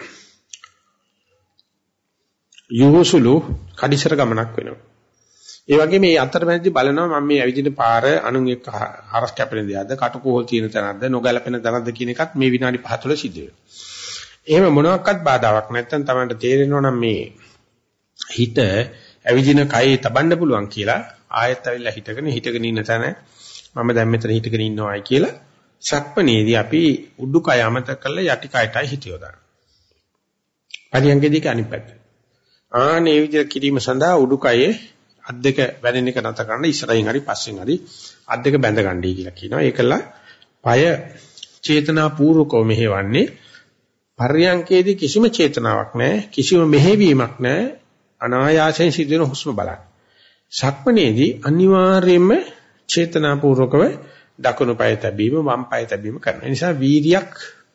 යොහුසුළු කඩිසර ගමනක් වෙනවා. ඒ වගේ මේ අතරමැදි බලනවා මම මේ ඇවිදින පාර අනුන් එක්ක හරස් කැපෙන දෙයක්ද, කටුකොහල් තියෙන තැනක්ද, නොගැලපෙන තැනක්ද කියන එකත් මේ විනාඩි 5 තුළ සිද්ධ වෙනවා. එහෙම මොනවාක්වත් බාධාවක් නැත්නම් Tamanට තේරෙනවා නම් මේ හිත ඇවිදින කයේ තබන්න පුළුවන් කියලා ආයෙත් ඇවිල්ලා හිටගෙන ඉන්න තැන මම දැන් මෙතන හිටගෙන ඉන්නවායි කියලා සක්මණේදී අපි උඩුකය අමතක කරලා යටි කයටයි හිත යොදනවා. පරියංගේදී අනිත් පැත්ත. ආනේ විදිහට කිරීම සඳහා උඩුකයේ අත් දෙක වැනෙන එක නැත කරන්න ඉස්සරහින් හරි පස්සෙන් හරි අත් දෙක බැඳ ගන්නයි කියලා කියනවා. ඒකලා পায় චේතනාපූර්වකව මෙහෙවන්නේ. පරියංගේදී කිසිම චේතනාවක් නැහැ, කිසිම මෙහෙවීමක් නැහැ. අනායාසයෙන් සිදුවෙන හුස්ම බලන්න. සක්මණේදී අනිවාර්යයෙන්ම චේතනාපූර්වකව දකුණු පාය තැබීම, වම් පාය තැබීම කරනවා. ඒ නිසා වීර්යයක්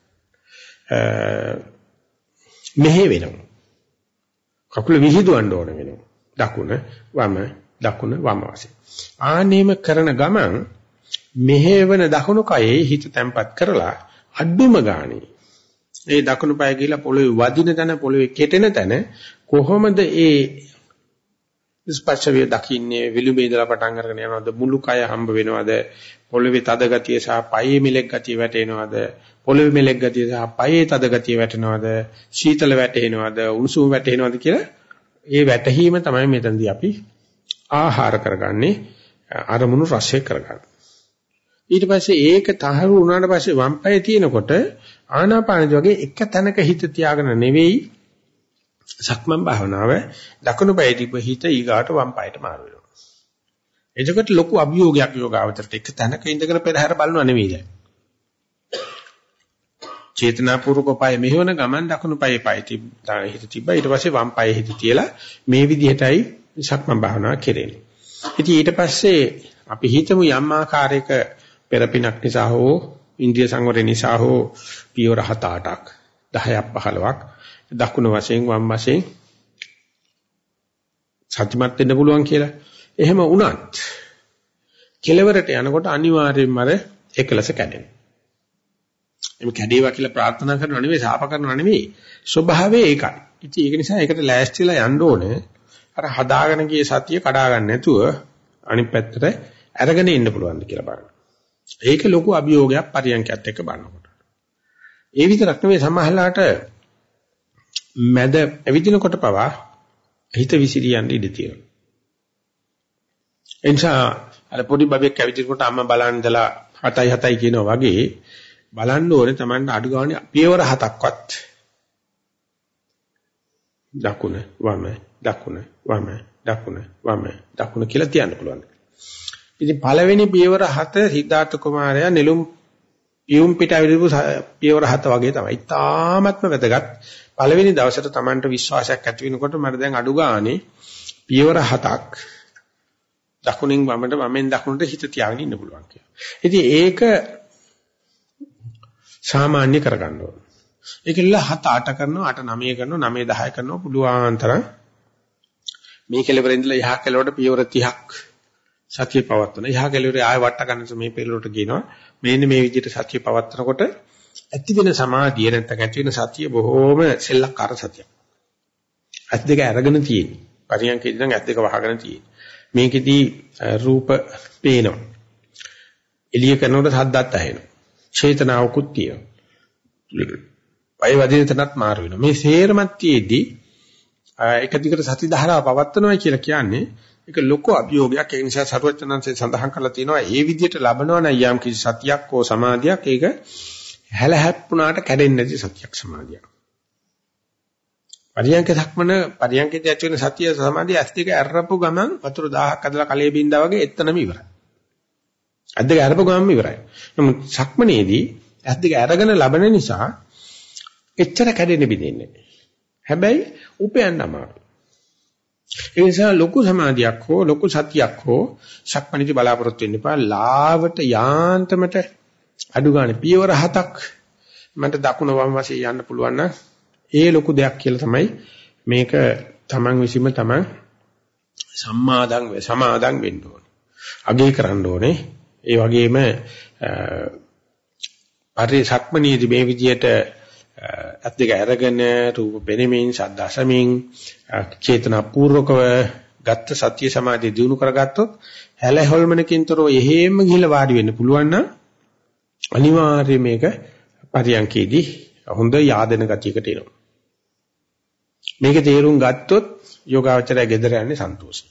මෙහෙ වෙනවා. කකුල විහිදුවන්න ඕන වෙනවා. දකුණ වම වශයෙන්. ආනේම කරන ගමන් මෙහෙවන දකුණු කයේ හිත තැම්පත් කරලා අඩුම ගානේ ඒ දකුණු පාය ගිහලා පොළවේ වදින තැන, පොළවේ කෙටෙන තැන කොහොමද ඒ ස්පර්ශ වේ දකින්නේ? විලුඹේ ඉඳලා පටන් අරගෙන යනවද, මුළු කය හම්බ වෙනවද, පොළවේ තද ගතිය සහ පයේ මෙලෙක් ගතිය වැටෙනවද, පොළවේ මෙලෙක් ගතිය සහ පයේ තද ගතිය වැටෙනවද, සීතල වැටෙනවද, උණුසුම වැටෙනවද කියලා ඒ වැටහීම තමයි මෙතනදී අපි ආහාර කරගන්නේ, අරමුණු රසය කරගන්න. ඊට පස්සේ ඒක තහවුරු වුණාට පස්සේ වම් පායේ තියෙනකොට ආනාපානජ වගේ එක තැනක හිත තියාගෙන නෙවෙයි සක්මන් භාවනාව දකුණු පායේ තිබ්බ හිත ඊගාට වම් පායට මාරු වෙනවා. එතකොට ලොකු අභියෝගයක් යෝගාවචරයට එක තැනක ඉඳගෙන පෙරහැර බලනවා නෙවෙයි දැන්. චේතනාපූර්වක පායේ මෙහෙවන ගමන් දකුණු පායේ හිත තිබ්බා. ඊට පස්සේ වම් පායේ හිත තියලා මේ විදිහටයි සක්මන් භාවනාව කෙරෙන්නේ. ඉතින් ඊට පස්සේ අපි හිතමු යම් ආකාරයක පෙරපිනක් නිසා හෝ ඉන්ද්‍රිය සංවරය නිසා හෝ පියවර 7-8ක් 10ක් 15ක් දකුණු වශයෙන් වම් වශයෙන් සත්‍යමත් වෙන්න පුළුවන් කියලා. එහෙම වුණත් කෙලවරට යනකොට අනිවාර්යයෙන්ම අර එකලස කැඩෙනවා. එimhe කැඩේවා කියලා ප්‍රාර්ථනා කරනව නෙවෙයි, සාප කරනව නෙවෙයි. ස්වභාවය ඒකයි. ඉතින් ඒක නිසා ඒකට ලෑස්තිලා යන්න ඕනේ. අර හදාගෙන ගිය සතිය කඩා ගන්න නැතුව අනිත් පැත්තට අරගෙන ඉන්න පුළුවන්ද කියලා බලන්න. ඒක ලොකු අභියෝගයක් පරියන්කයත් එක්ක බලනකොට. ඒ විතරක් නෙවෙයි සමහරලාට මැද ඇවිදිනකොට පවා හිත විසිරියන්න ඉඩ තියෙනවා. එනිසා අර පොඩි බබෙක් ඇවිදිනකොට අම්මා බලන් ඉඳලා 7යි කියනවා වගේ බලන්න ඕනේ Tamanට අඩු ගානේ පියවර 7ක්වත් දකුණ වම දකුණ වම දකුණ වම දකුණ කියලා තියන්න පුළුවන්. ඉතින් පළවෙනි පියවර 7 සිද්ධාර්ථ කුමාරයා නෙළුම් පියුම් පිට ඇවිදපු පියවර 7 වගේ තමයි. තාමත්ම වැදගත්. පළවෙනි දවසට Tamanට විශ්වාසයක් ඇති වෙනකොට මට දැන් අඩු ගානේ පියවර 7ක් දකුණින් වමට වමෙන් දකුණට හිත තියාගෙන ඉන්න පුළුවන් කියලා. ඉතින් ඒක සාමාන්‍ය කරගන්න ඕන. ඒකilla 7 8 කරනවා 8 9 කරනවා 9 10 කරනවා පුළුවන් තරම් මේ කෙලවරෙන් ඉඳලා යහ කෙලවරට පියවර 30ක් සතිය පවත්වන. යහ කෙලවරේ ආය වට ගන්නස මේ පියවරට කියනවා. මෙන්න මේ විදිහට සතිය පවත්වනකොට ඇති වෙන සමාධිය නැත්නම් ඇති වෙන සතිය බොහොම සෙල්ලක්කාර සතියක්. ඇස් දෙක අරගෙන තියෙන්නේ. පරියන්කේදී නම් ඇස් දෙක වහගෙන තියෙන්නේ. මේකෙදී රූප පේනවා. එළිය කරනකොට ශබ්දත් ඇහෙනවා. චේතනාවකුත් තියෙනවා. පය වදින තැනත් මාරු වෙනවා. මේ සේරමත්තියේදී එක දිගට සති ධාරාව පවත්වනවා කියලා කියන්නේ ඒක ලොකු අභියෝගයක්. ඒ නිසා සරුවචනන්සේ සඳහන් කරලා තියෙනවා මේ විදිහට ලබනවා නම් යම් කිසි සතියක් හෝ සමාධියක් ඒක හැලහැප්පුණාට කැඩෙන්නේ නැති සතියක් සමාධියක්. පරියන්කේ ධක්මන පරියන්කේදී ඇති වෙන සතිය සමාධිය ඇස් දෙක අරපු ගමන් වතුර 1000ක් අදලා කලයේ බින්දා වගේ එතනම ඉවරයි. ඇස් දෙක අරපු ගමන් ඉවරයි. නමුත් සක්මනේදී ඇස් දෙක අරගෙන ලබන නිසා එච්චර කැඩෙන්නේ බිඳින්නේ නැහැ. හැබැයි උපයන්න අමාරුයි. ඒ නිසා ලොකු සමාධියක් හෝ ලොකු සතියක් හෝ සක්මනේදී බලාපොරොත්තු වෙන්න එපා. ලාවට යාන්තමට අඩු ගන්න පියවර 7ක් මට දකුණ වම් වශයෙන් යන්න පුළුවන් නම් ඒ ලොකු දෙයක් කියලා තමයි මේක තමන් විසින්ම තමන් සමාදන් වෙන්න ඕනේ. අගය කරන්න ඕනේ. ඒ වගේම පරිසක්මනීයදී මේ විදියට අත් දෙක අරගෙන රූප පෙනෙමින් ශබ්ද අසමින් චේතනාපූර්වකව ගත්ත සත්‍ය සමාධිය දිනු කරගත්තොත් හැල හොල්මනකින්තරෝ එහෙම ගිහිල්ලා වාඩි වෙන්න පුළුවන් නම් අනිවාර්යයෙන් මේක පරියන්කේදී හොඳ yaadena ගතියකට එනවා. මේක තේරුම් ගත්තොත් යෝගාවචරය gedera යන්නේ සන්තෝෂයි.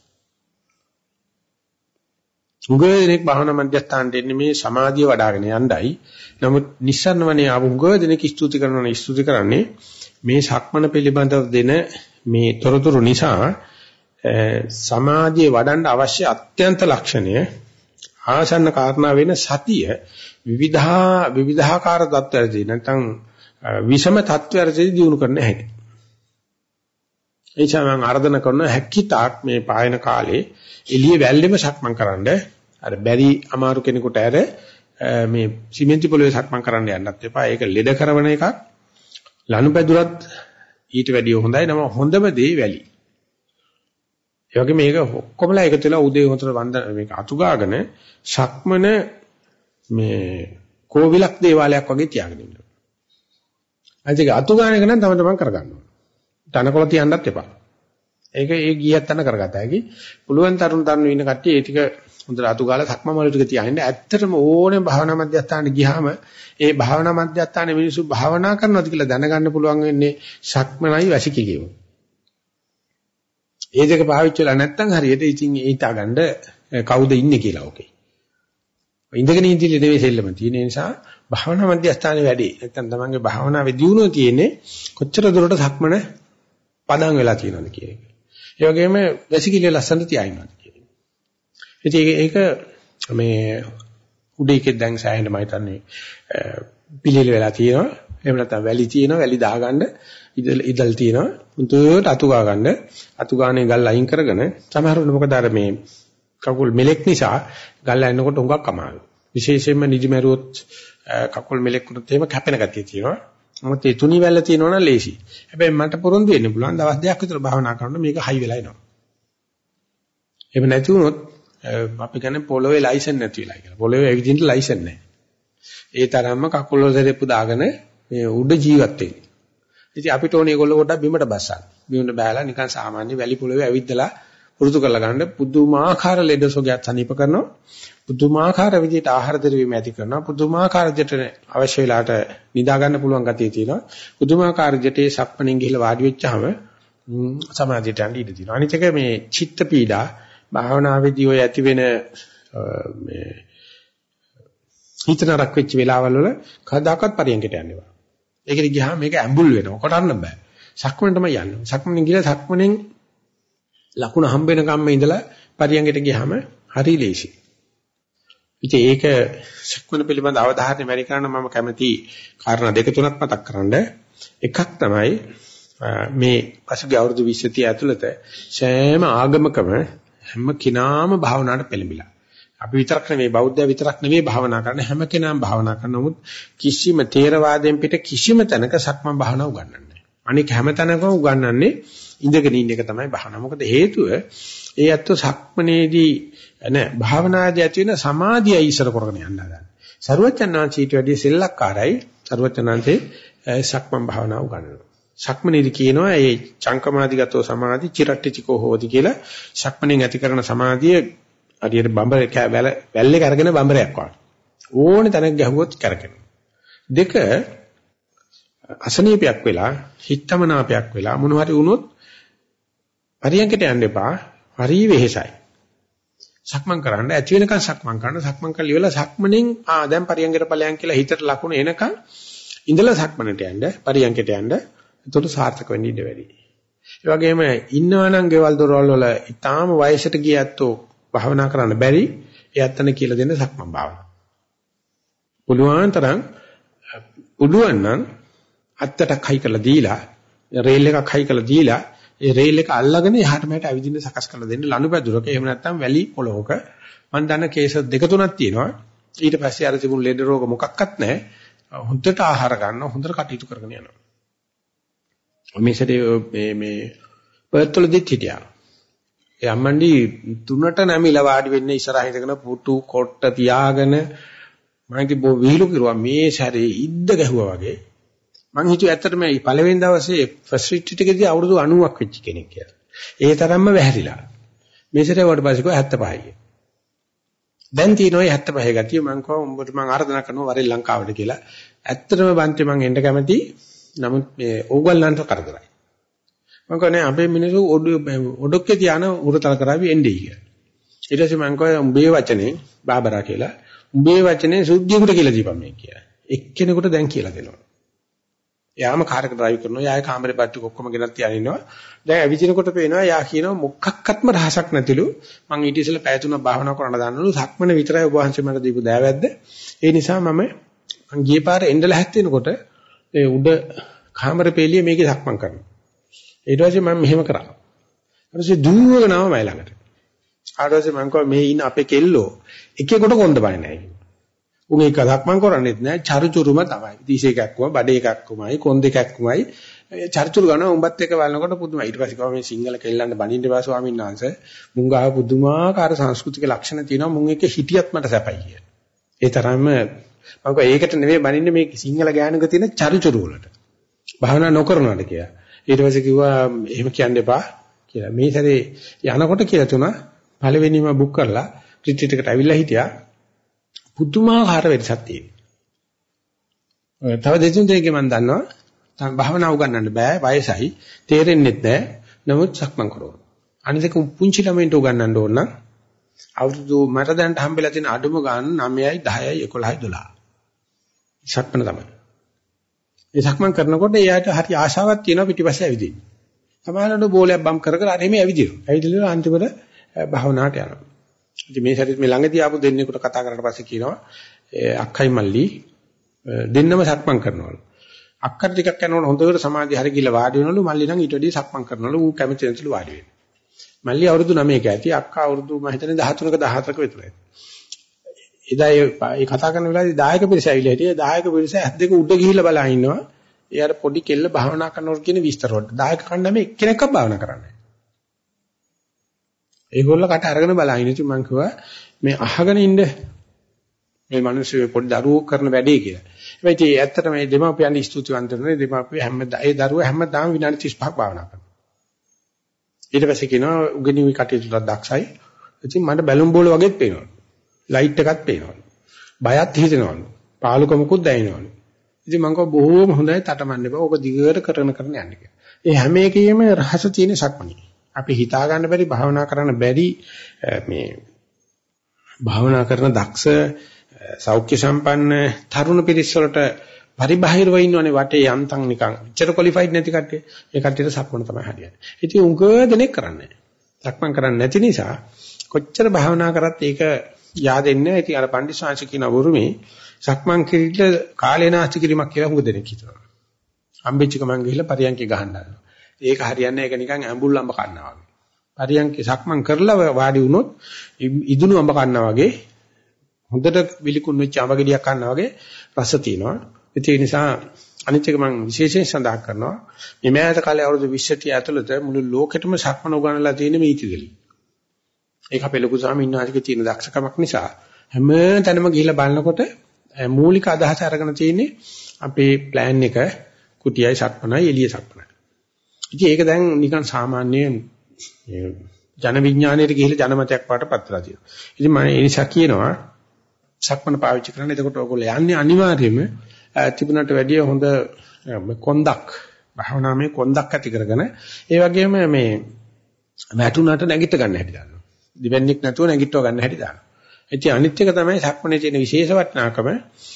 උගදෙනෙක් භාවනා මධ්‍යස්ථානට එන්නේ මේ සමාධිය වඩ아가න යණ්ඩයි. නමුත් නිස්සරණවනේ ආව උගදෙනෙක් ස්තුති කරන්නේ මේ සක්මන පිළිබඳව දෙන මේ තොරතුරු නිසා සමාධිය වඩන්න අවශ්‍ය අත්‍යන්ත ලක්ෂණය ආසන්න කාරණා වෙන සතිය විවිධාකාර තත්ත්වයන්දී නැත්නම් විෂම තත්ත්වයන්දී දිනු කරන්න හැකියි. එනිසා මම ආර්දනා කරන හැකිතාක් මේ පායන කාලේ එළිය වැල්ලෙම සක්මන් කරන්න අර බැරි අමාරු කෙනෙකුට ඇර මේ සිමෙන්ති පොළවේ සක්මන් කරන්න යන්නත් එපා. ඒක ලෙඩ කරන එකක්. ලනුපැදුරත් ඊට වැඩිය හොඳයි. නම හොඳම දේ වැලි. ඒ වගේ මේක ඔක්කොමලා එකතු වෙලා උදේ හොතර වන්ද මේක අතු ගාගෙන සක්මන මේ කෝවිලක් දේවාලයක් වගේ තියාගෙන ඉන්නවා. අනිත් එක අතු ගාන එක නම් තම තමන් කරගන්න ඕන. තනකොළ තියන්නත් එපා. ඒක ඒ ගියත් තන කරගත හැකි. පුළුවන් තරුණ ඉන්න කට්ටිය ඒ ටික හොඳට අතු ගාලා සක්මන් වල ටික තියාගෙන ඇත්තටම ඕනේ භාවනා මධ්‍යස්ථානට ගියාම ඒ භාවනා මධ්‍යස්ථානයේ මිනිස්සු භාවනා කරනවාද කියලා දැනගන්න පුළුවන් වෙන්නේ සක්මනයි වශිකේම. ඒ දෙක පාවිච්චි වෙලා නැත්නම් හරියට ඉතින් ඊටගන්න කවුද ඉන්නේ කියලා ඕකේ. ඉඳගෙන ඉඳිලි නෙවෙයි සෙල්ලම තියෙන නිසා භාවනා මධ්‍යස්ථානයේ වැඩි. නැත්නම් තමන්ගේ භාවනාවේ දියුණුව තියෙන්නේ කොච්චර දුරට සක්මන පදන් වෙලා තියෙනවද කියන එක. ඒ වගේම වැසිකිළිය ලස්සනට තියාිනවද කියන එක. ඉතින් ඒක මේ උඩේකෙන් දැන් සෑහෙන මම හිතන්නේ පිළිල වෙලා තියෙනවා. එහෙම නැත්නම් වැලි තියෙනවා. වැලි දාගන්න ඉදල් තියෙනවා. උන්ට අතු ගා ගන්න. අතු ගානේ ගල් අයින් කරගෙන සමහරවිට මොකද අර මේ කකුල් මෙලෙක් නිසා ගල් අයින්නකොට උඟක් අමාරුයි. විශේෂයෙන්ම නිදි මරුවොත් කකුල් මෙලෙක් වුණොත් එහෙම කැපෙන ගතිය තියෙනවා. මොකද ඒ තුනි වැල්ල තියෙනවා නම් ලේසි. හැබැයි මට පොරොන්දු වෙන්න පුළුවන් දවස් දෙකක් විතර භාවනා කරනකොට මේක හයි වෙලා එනවා. එහෙම නැති වුණොත් අපි කියන්නේ පොළොවේ ලයිසන් නැති වෙලා කියලා. පොළොවේ ඇවිදින්න ලයිසන් නැහැ. ඒ තරම්ම කකුල් වල දෙපු දාගෙන මේ උඩ ජීවත් වෙන්නේ. ඉතින් අපිට ඕනේ ඒගොල්ලෝ පොඩ්ඩක් බිමට බස්සන්න. බිමට බෑලා නිකන් සාමාන්‍ය වැලි පොළොවේ ඇවිද්දලා පුරුදු කරලා ගන්න පුදුමාකාර ලෙඩසෝගයක් සනීප කරනවා. පුදුමාකාර විදිහට ආහාර දරවීම ඇති කරනවා. පුදුමාකාර විදිහට අවශ්‍ය වෙලාවට නිදා ගන්න පුළුවන් ගතිය තියෙනවා. පුදුමාකාර විදිහට සක්මණෙන් ගිහිල්ලා වාඩි වෙච්චාම සමාධියට යන්න ඉඩ තියෙනවා. අනිත් එක මේ චිත්ත පීඩා භාවනාවේදී ඔය ඇති වෙන මේ හිතනරක් වෙච්ච වෙලාවල් වල කවදාකවත් පරියන්කට යන්න එපා. ඒකෙදි ගියාම මේක ඇඹුල් වෙනවා. කොටන්න බෑ. සක්මණ තමයි යන්නේ. සක්මණෙන් ගිහලා සක්මණෙන් ලකුණ හම්බ වෙන කම්ම ඉඳලා පරියන්කට ගියාම හරි ලේසි. ඉතින් ඒක සක්මණ පිළිබඳ අවධානය වැඩි කරන්න මම කැමති කාරණා දෙක තුනක් මතක් කරන්න. එකක් තමයි මේ පසුගිය අවුරුදු 20 ඇතුළත සෑම ආගමකම හැම කෙනාම භාවනාවට පෙළඹිලා. අපි විතරක් නෙවෙයි බෞද්ධය විතරක් නෙවෙයි භාවනා කරන හැම කෙනාම භාවනා කරන නමුත් කිසිම තේරවාදයෙන් පිට කිසිම තැනක සක්මන් භාවනාව උගන්වන්නේ නැහැ. අනික හැම තැනකම උගන්වන්නේ ඉඳගෙන ඉන්න එක තමයි භාවනාව. මොකද හේතුව ඒ ඇත්තෝ සක්මනේදී භාවනාදී ඇති වෙන සමාධිය ඉස්සර කරගෙන යන්න හදන. සරුවචනාංශීට වැඩි සෙල්ලක්කාරයි සරුවචනාංශේ සක්මන් භාවනාව උගන්වනවා. සක්මනේදී කියනවා මේ චංකමාදිගතෝ සමාධි චිරට්ටිචිකෝ හෝති කියලා සක්මනෙන් ඇති කරන සමාධිය හරියට බඹරේ වැල්ලේ කරගෙන බඹරයක් වගේ. ඕනේ තැනක ගැහුවොත් කරකිනවා. දෙක අසනීපයක් වෙලා හිතමනාපයක් වෙලා මොන හරි වුණොත් පරියන්කට යන්න එපා. හරි වෙහෙසයි. සක්මන් කරන්න ඇති වෙනකන් සක්මන් කරන්න සක්මන් කරලා ඉවරලා සක්මනෙන් දැන් පරියන්කට ඵලයන් කියලා හිතට ලකුණ එනකන් ඉඳලා සක්මනට යන්න පරියන්කට යන්න එතකොට සාර්ථක වෙන්න ඉඩ වැඩි. ඒ වගේම ඉන්නවනම් ගෙවල් දොරවල් වල ඊටාම වයසට ගිය ඇත්තෝ භාවනා කරන්න බැරි එයත්තන කියලා දෙන්න සක්මන් භාවනාව. පුළුවන් නම් අත්තටක් හයි කරලා දීලා රේල් එකක් හයි කරලා දීලා ඒ රේල් එක අල්ලගෙන එහාට මෙහාට ඇවිදින්න සකස් කරලා දෙන්න ලනුපැදුරක එහෙම නැත්නම් වැලි පොළොවක මම දන්න කේස් දෙක තුනක් තියෙනවා. ඊට පස්සේ අර තිබුණු ලෙඩ රෝග මොකක්වත් නැහැ. හොඳට ආහාර ගන්න හොඳට කටයුතු කරගෙන යනවා. මේ සැරේ මේ පර්තොලදිත් හිටියා. ඒ අම්මන්ඩි තුනට නැමිලා වාඩි වෙන්නේ ඉස්සරහ හිටගෙන පුටු කොට්ට තියාගෙන මම කිව්වා විහිළු කිරුවා මේ සැරේ ඉද්ද ගැහුවා වගේ. මං හිතුවේ ඇත්තටම මේ පළවෙනි දවසේ ෆස්ට් රිට්‍රීට් එකේදී අවුරුදු 90ක් වෙච්ච කෙනෙක් කියලා. ඒ තරම්ම වැහැරිලා. මේ සැරේ වට පස්සේ කිව්වා 75යි. දැන් තියෙනවා 75 ගතිය මං කව උඹට මං ආරාධනා කරනවා වරේ ලංකාවට කියලා. ඇත්තටම බන්ති මං එන්න කැමති. නමුත් මේ ඕගොල්ලන්ට කරදරයි. මම කියන්නේ අපේ මිනිස්සු ඔඩොක්කේ තියාන උරතල් කරાવી එන්නේ කියලා. ඊට පස්සේ මම කිව්වා උඹේ වචනේ බාබරා කියලා. උඹේ වචනේ සුද්ධියකට කියලා දීපන් මේ කියලා. එක්කෙනෙකුට දැන් කියලා දෙනවා. යාම කාරක ඩ්‍රයිව් කරනවා. යායේ කාමරේ පැත්තක ඔක්කොම ගෙනත් තියාගෙන ඉන්නවා. දැන් ඇවිදිනකොට පේනවා යා කියනවා මොකක්වත්ම රහසක් නැතිලු. මං ඊට ඉස්සෙල්ලා පැය 3ක් භාවනා කරන්න දාන්නලු. සක්මන විතරයි ඔබ වහන්සේ මට දීපු දෑවැද්ද. ඒ නිසා මම ගියේ පාර එන්න ලැහැත් වෙනකොට ඒ උඩ කාමරේ පෙළිය මේකේ සක්මන් කරනවා. ඊට පස්සේ මම මෙහෙම කරා. ඊට පස්සේ දුවගෙන ආව මයි ළඟට. ඊට පස්සේ මම කිව්වා මේ ඉන්න අපේ කෙල්ලෝ එකෙකුට කොන්ද බය නැහැ කිව්වා. උන් එක සක්මන් කරන්නේත් නැහැ චරුචුරුම තමයි. 31ක් වුණා බඩ එකක් වුණායි කොන් දෙකක් වුණායි චරුචුරු ගන්න උඹත් එක බලනකොට පුදුමයි. ඊට පස්සේ කිව්වා මේ සිංහල කෙල්ලන්ට බණින්න බෑ ස්වාමීන් වහන්සේ. මුං ගාව පුදුමාකාර සංස්කෘතික ලක්ෂණ තියෙනවා මුං එක හිටියත් මට සැපයි කියලා. ඒ තරම්ම මම කිව්වා ඒකට නෙවෙයි බණින්නේ මේ සිංහල ගෑනුක තියෙන චරුචුරු වලට. භාවනා නොකරනවාට කියලා. ඊට පස්සේ කිව්වා එහෙම කියන්න එපා කියලා. මේ සැරේ යනකොට කියලා තුනා පළවෙනිම බුක් කරලා රිට්‍රීට් එකට ඇවිල්ලා හිටියා. පුදුමාකාර වෙනසක් තියෙනවා. තව දෙතුන් දෙනෙක් මම දන්නවා. තමයි භාවනා උගන්නන්න බෑ වයසයි තේරෙන්නෙත් නෑ. නමුත් සක්මන් කරනවා. අනිත් පුංචි ළමයින්ට උගන්නන්න ඕන නම් අවුරුදු මට දැනට හම්බෙලා තියෙන අඩුම ගාන 9යි 10යි 11යි 12. සක්මන තමයි. ඒ සක්මන් කරනකොට එයාට හරි ආශාවක් තියෙනවා පිටිපස්සේ ඇවිදින්න. සමහරවිට බෝලයක් බම් කර කර හරි මේ ඇවිදිනවා. ඇවිදලා අන්තිමට භාවනාවට යනවා. ඉතින් මේ සැරේ මේ ළඟදී ආපු දෙන්නෙකුට කතා කරලා පස්සේ කියනවා අක්කයි මල්ලි දෙන්නම සක්මන් කරනවලු. අක්කට ටිකක් යනකොට හොඳට සමාධිය හරි ගිහලා වාඩි වෙනවලු. මල්ලි නම් ඊට වැඩිය සක්මන් කරනවලු. ඌ කැමති නැතිලු වාඩි වෙන්න. මල්ලි අවුරුදු 9ක ඇති. අක්කා අවුරුදු මම හිතන්නේ 13ක 14ක විතර ඇති. එදා ඒ කතා කරන වෙලාවේදී දායක පිරිස ඇවිල්ලා හිටියේ. දායක පිරිස ඇස් දෙක උඩ ගිහිල්ලා බලා ඉන්නවා. ඒ අර පොඩි කෙල්ල භාවනා කරනකොට කියන විස්තර වලට. දායක කණ්ඩායම එක්කෙනෙක්වත් භාවනා කරන්නේ නැහැ. ඒගොල්ලෝ කට අරගෙන බලා ඉන්නේ. ඉතින් මම කිව්වා මේ අහගෙන ඉන්න මේ මිනිස්සු පොඩි දරුවෝ කරන වැඩේ කියලා. හැබැයි ඒ ඇත්තට මේ දෙමාපියන් ස්තුතිවන්ත වෙනවා. දෙමාපිය හැමදාම ඒ දරුවා හැමදාම විනාඩි 35ක් භාවනා කරනවා. ඊට පස්සේ කියනවා උගෙනුයි කටයුතුට දක්ෂයි. ඉතින් මට බැලුම් බෝල වගේත් පේනවා. ලයිට් එකක් පේනවා. බයත් හිතෙනවලු. පාලුකමකුත් දැනෙනවලු. ඉතින් මම කිව්වා බොහොම හොඳයි තටමන්න එපා. ඕක දිගට කරන යන්න කියලා. ඒ හැම එකෙම රහස තියෙන සක්මණේ. අපි හිතා ගන්න බැරි භාවනා කරන්න බැරි මේ භාවනා කරන දක්ෂ සෞඛ්‍ය සම්පන්න තරුණ පිරිස් වලට පරිබාහිරව ඉන්නවනේ වටේ යන්තම් නිකන් ඉච්චර ක්වොලිෆයිඩ් නැති කට්ටිය. ඒ කට්ටියට සක්මණ තමයි හරියන්නේ. ඉතින් උංග දෙනෙක් කරන්නේ නැහැ. සක්මන් කරන්නේ නැති නිසා කොච්චර භාවනා කරත් ඒක yaadෙන්නේ නැහැ. ඉතින් අර පණ්ඩිතශාංශ කියන වරුමේ සක්මන් කිරිල්ල කාලේ නාස්ති කිරීමක් කියලා උංග දෙනෙක් හිතනවා. හම්බෙච්ච ගමන් ගිහිල්ලා පරියන්කේ ගහනවා. ඒක හරියන්නේ ඒක නිකන් ඇඹුල් අඹ කන්නා වගේ. පරියන්කේ සක්මන් කරලා වාඩි වුණොත් ඉදුණු අඹ කන්නා වගේ හොඳට විලිකුණු වෙච්ච අඹ ගෙඩියක් කන්නා වගේ රස තියෙනවා. ඒ නිසා අනිත් එක මම විශේෂයෙන් සඳහන් කරනවා මේ මෑත කාලේ අවුරුදු 20 ඇතුළත මුළු ලෝකෙටම සක්මන උගන්වලා තියෙන මේ ඉතිගලි. ඒක අපේ ලොකු ස්වාමීන් වහන්සේගේ තියෙන දක්ෂකමක් නිසා හැම තැනම ගිහිල්ලා බලනකොට මූලික අදහස අරගෙන තියෙන්නේ අපේ ප්ලෑන් එක කුටියයි සක්මනයි එළිය සක්මනයි. ඉතින් ඒක දැන් නිකන් සාමාන්‍ය ජන විඥාණයට ගිහිල්ලා ජනමතයක් පාටපත් වෙලා තියෙනවා. ඉතින් මම ඒ නිසා කියනවා සක්මන පාවිච්චි කරන්න. එතකොට ඔයගොල්ලෝ යන්නේ අනිවාර්යයෙන්ම තිබුණට වැඩිය හොඳ කොන්දක් භාවනාවේ කොන්දක් ඇති කරගෙන ඒ වගේම මේ වැටුණට නැගිට ගන්න හැටි දානවා. දිවෙන්නික් නැතුව නැගිටව ගන්න හැටි දානවා. ඉතින් අනිත් එක තමයි සක්මනේ තියෙන විශේෂ වටිනාකම.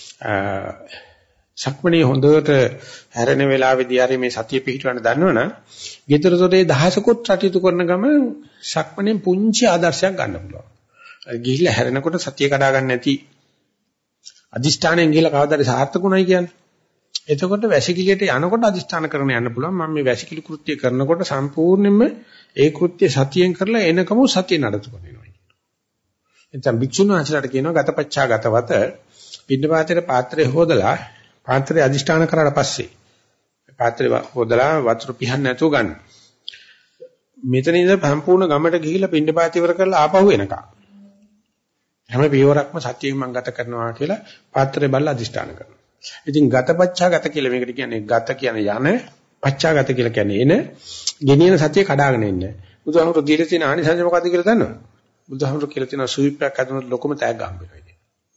සක්මනේ හොඳට හැරෙන වෙලාවේදී හරි මේ සතිය පිහිටවන්න දන්නවනම් ගෙදරතොටේ දහසකුත් රටයුතු කරන ගම සක්මනේ පුංචි ආදර්ශයක් ගන්න පුළුවන්. ගිහිල්ලා හැරෙනකොට සතිය කඩා ගන්න නැති අදිෂ්ඨානයෙන් ගිහලා කවදාද සාර්ථකුණයි කියන්නේ. එතකොට වැසිකිළියට යනකොට අදිෂ්ඨාන කරන යන්න පුළුවන්. මම මේ වැසිකිලි කෘත්‍ය කරනකොට සම්පූර්ණයෙන්ම ඒ කෘත්‍ය සතියෙන් කරලා එනකම සතිය නඩත්තු කරනවා. එතන භික්ෂුන් වහන්සේලාට කියනවා ගතපච්චා ගතවත පින්නපාතේ පාත්‍රය හොදලා පාත්‍රය අදිෂ්ඨාන කරාට පස්සේ පාත්‍රය හොදලා වතුර පිහන්න නැතුව ගන්න. මෙතන ඉඳන් සම්පූර්ණ ගමට ගිහිල්ලා පින්නපාත ඉවර කරලා ආපහු එනකම්. හැම පියවරක්ම සතියෙන් මම ගත කරනවා කියලා පාත්‍රය බලලා අදිෂ්ඨාන කරනවා. ඉතින් ගතපච්චා ගත කියලා මේකට කියන්නේ ගත කියන්නේ යන පච්චා ගත කියලා කියන්නේ එන ගෙනියන සතිය කඩාගෙන ඉන්නේ. බුදුහාමුදුරු දීලා තියෙන ආනිසංස මොකද්ද කියලා දන්නවද? බුදුහාමුදුරු කියලා තියෙන සුවිප්පයක් හදනොත් ලොකම තෑග්ග හම්බ වෙනවා.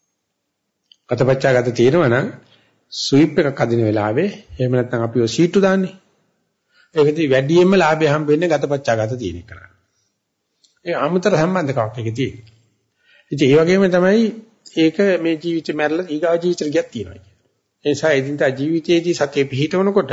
ගතපච්චා ගත තියෙනවා නම් සුවිප් එකක් හදින වෙලාවේ එහෙම නැත්නම් අපි ඔය සීට්ටු දාන්නේ. ඒකදී වැඩියෙන්ම ලාභය හම්බ වෙන්නේ ගතපච්චා ගත තියෙන එක. ඒ අමුතර සම්බන්ධකමක් එකේ තියෙන්නේ. ඉතින් ඒ වගේම තමයි ඒක මේ ජීවිතේ මැරලා ඊගා ජීවිතේ ගියක් තියෙනවා කියන්නේ. ඒ නිසා එදිනදා ජීවිතයේදී සතිය පිහිටවනකොට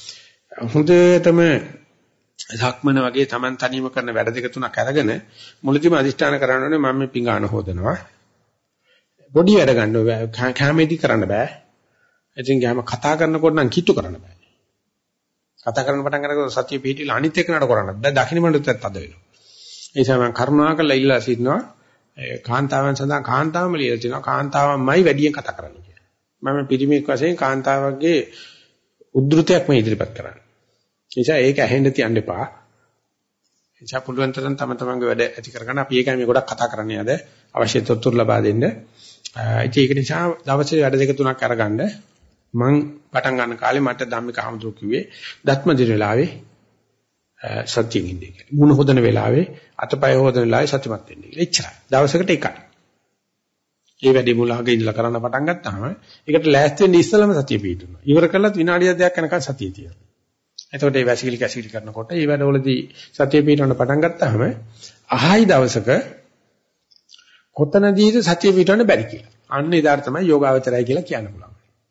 හොඳටම සක්මන වගේ Taman තනියම කරන වැඩ දෙක තුනක් අරගෙන මුලදීම අදිෂ්ඨාන කරන්න ඕනේ මම මේ පිඟාන හොදනවා. බොඩි වැඩ ගන්න කැමෙදි කරන්න බෑ. ඉතින් ගෑම කතා කරනකොට නම් කිට්ටු කරන්න බෑ. කතා කරන පටන් ගන්නකොට සතිය පිහිටිලා අනිත් එක නඩ කරන්න බෑ. දකුණු මණ්ඩලෙත් අද වෙනවා. ඒ නිසා මම කරුණාකරලා ඉල්ලා සිටිනවා කාන්තාවන් සඳහා කාන්තාවම ලියලා තිනවා කාන්තාවන්මයි වැඩියෙන් කතා කරන්න කියලා. මම පිරිමියෙක් වශයෙන් කාන්තාවගේ උද්ෘතයක් මේ ඉදිරිපත් කරන්නේ. ඒ නිසා ඒක ඇහෙන්න තියන්න එපා. ඒ නිසා පුළුවන් තරම් තම තමන්ගේ වැඩ ඇති කරගන්න අපි ඒකයි මේ ගොඩක් කතා කරන්නේ අද අවශ්‍ය තොරතුරු ලබා දෙන්න. ඒක නිසා දවසේ වැඩ දෙක තුනක් අරගන්න මම පටන් ගන්න කාලේ මට ධම්මික හමුදුරු කිව්වේ දත්ම දින වෙලාවේ සත්‍යයෙන් ඉන්නේ කියලා. මුණ හොදන වෙලාවේ අතපය හොදන වෙලාවේ සත්‍යමත් වෙන්නේ කියලා. එච්චරයි. දවසකට එකයි. මේ වැඩේ මුලහගේ ඉඳලා කරන්න පටන් ගත්තාම ඒකට ලෑස්ති වෙන්න ඉස්සෙල්ලාම සතිය පිටුනවා. ඉවර කළත් විනාඩියක් දෙකක් යනකම් සතිය තියෙනවා. එතකොට මේ වැසිකිලි කැසිකිලි කරනකොට මේ වැඩවලදී සතිය පිටවන්න පටන් ගත්තාම අහයි දවසක කොතනදීද සතිය පිටවන්න බැරි කියලා. අන්න එදාට තමයි යෝගාවචරය කියලා කියන්න පුළුවන්.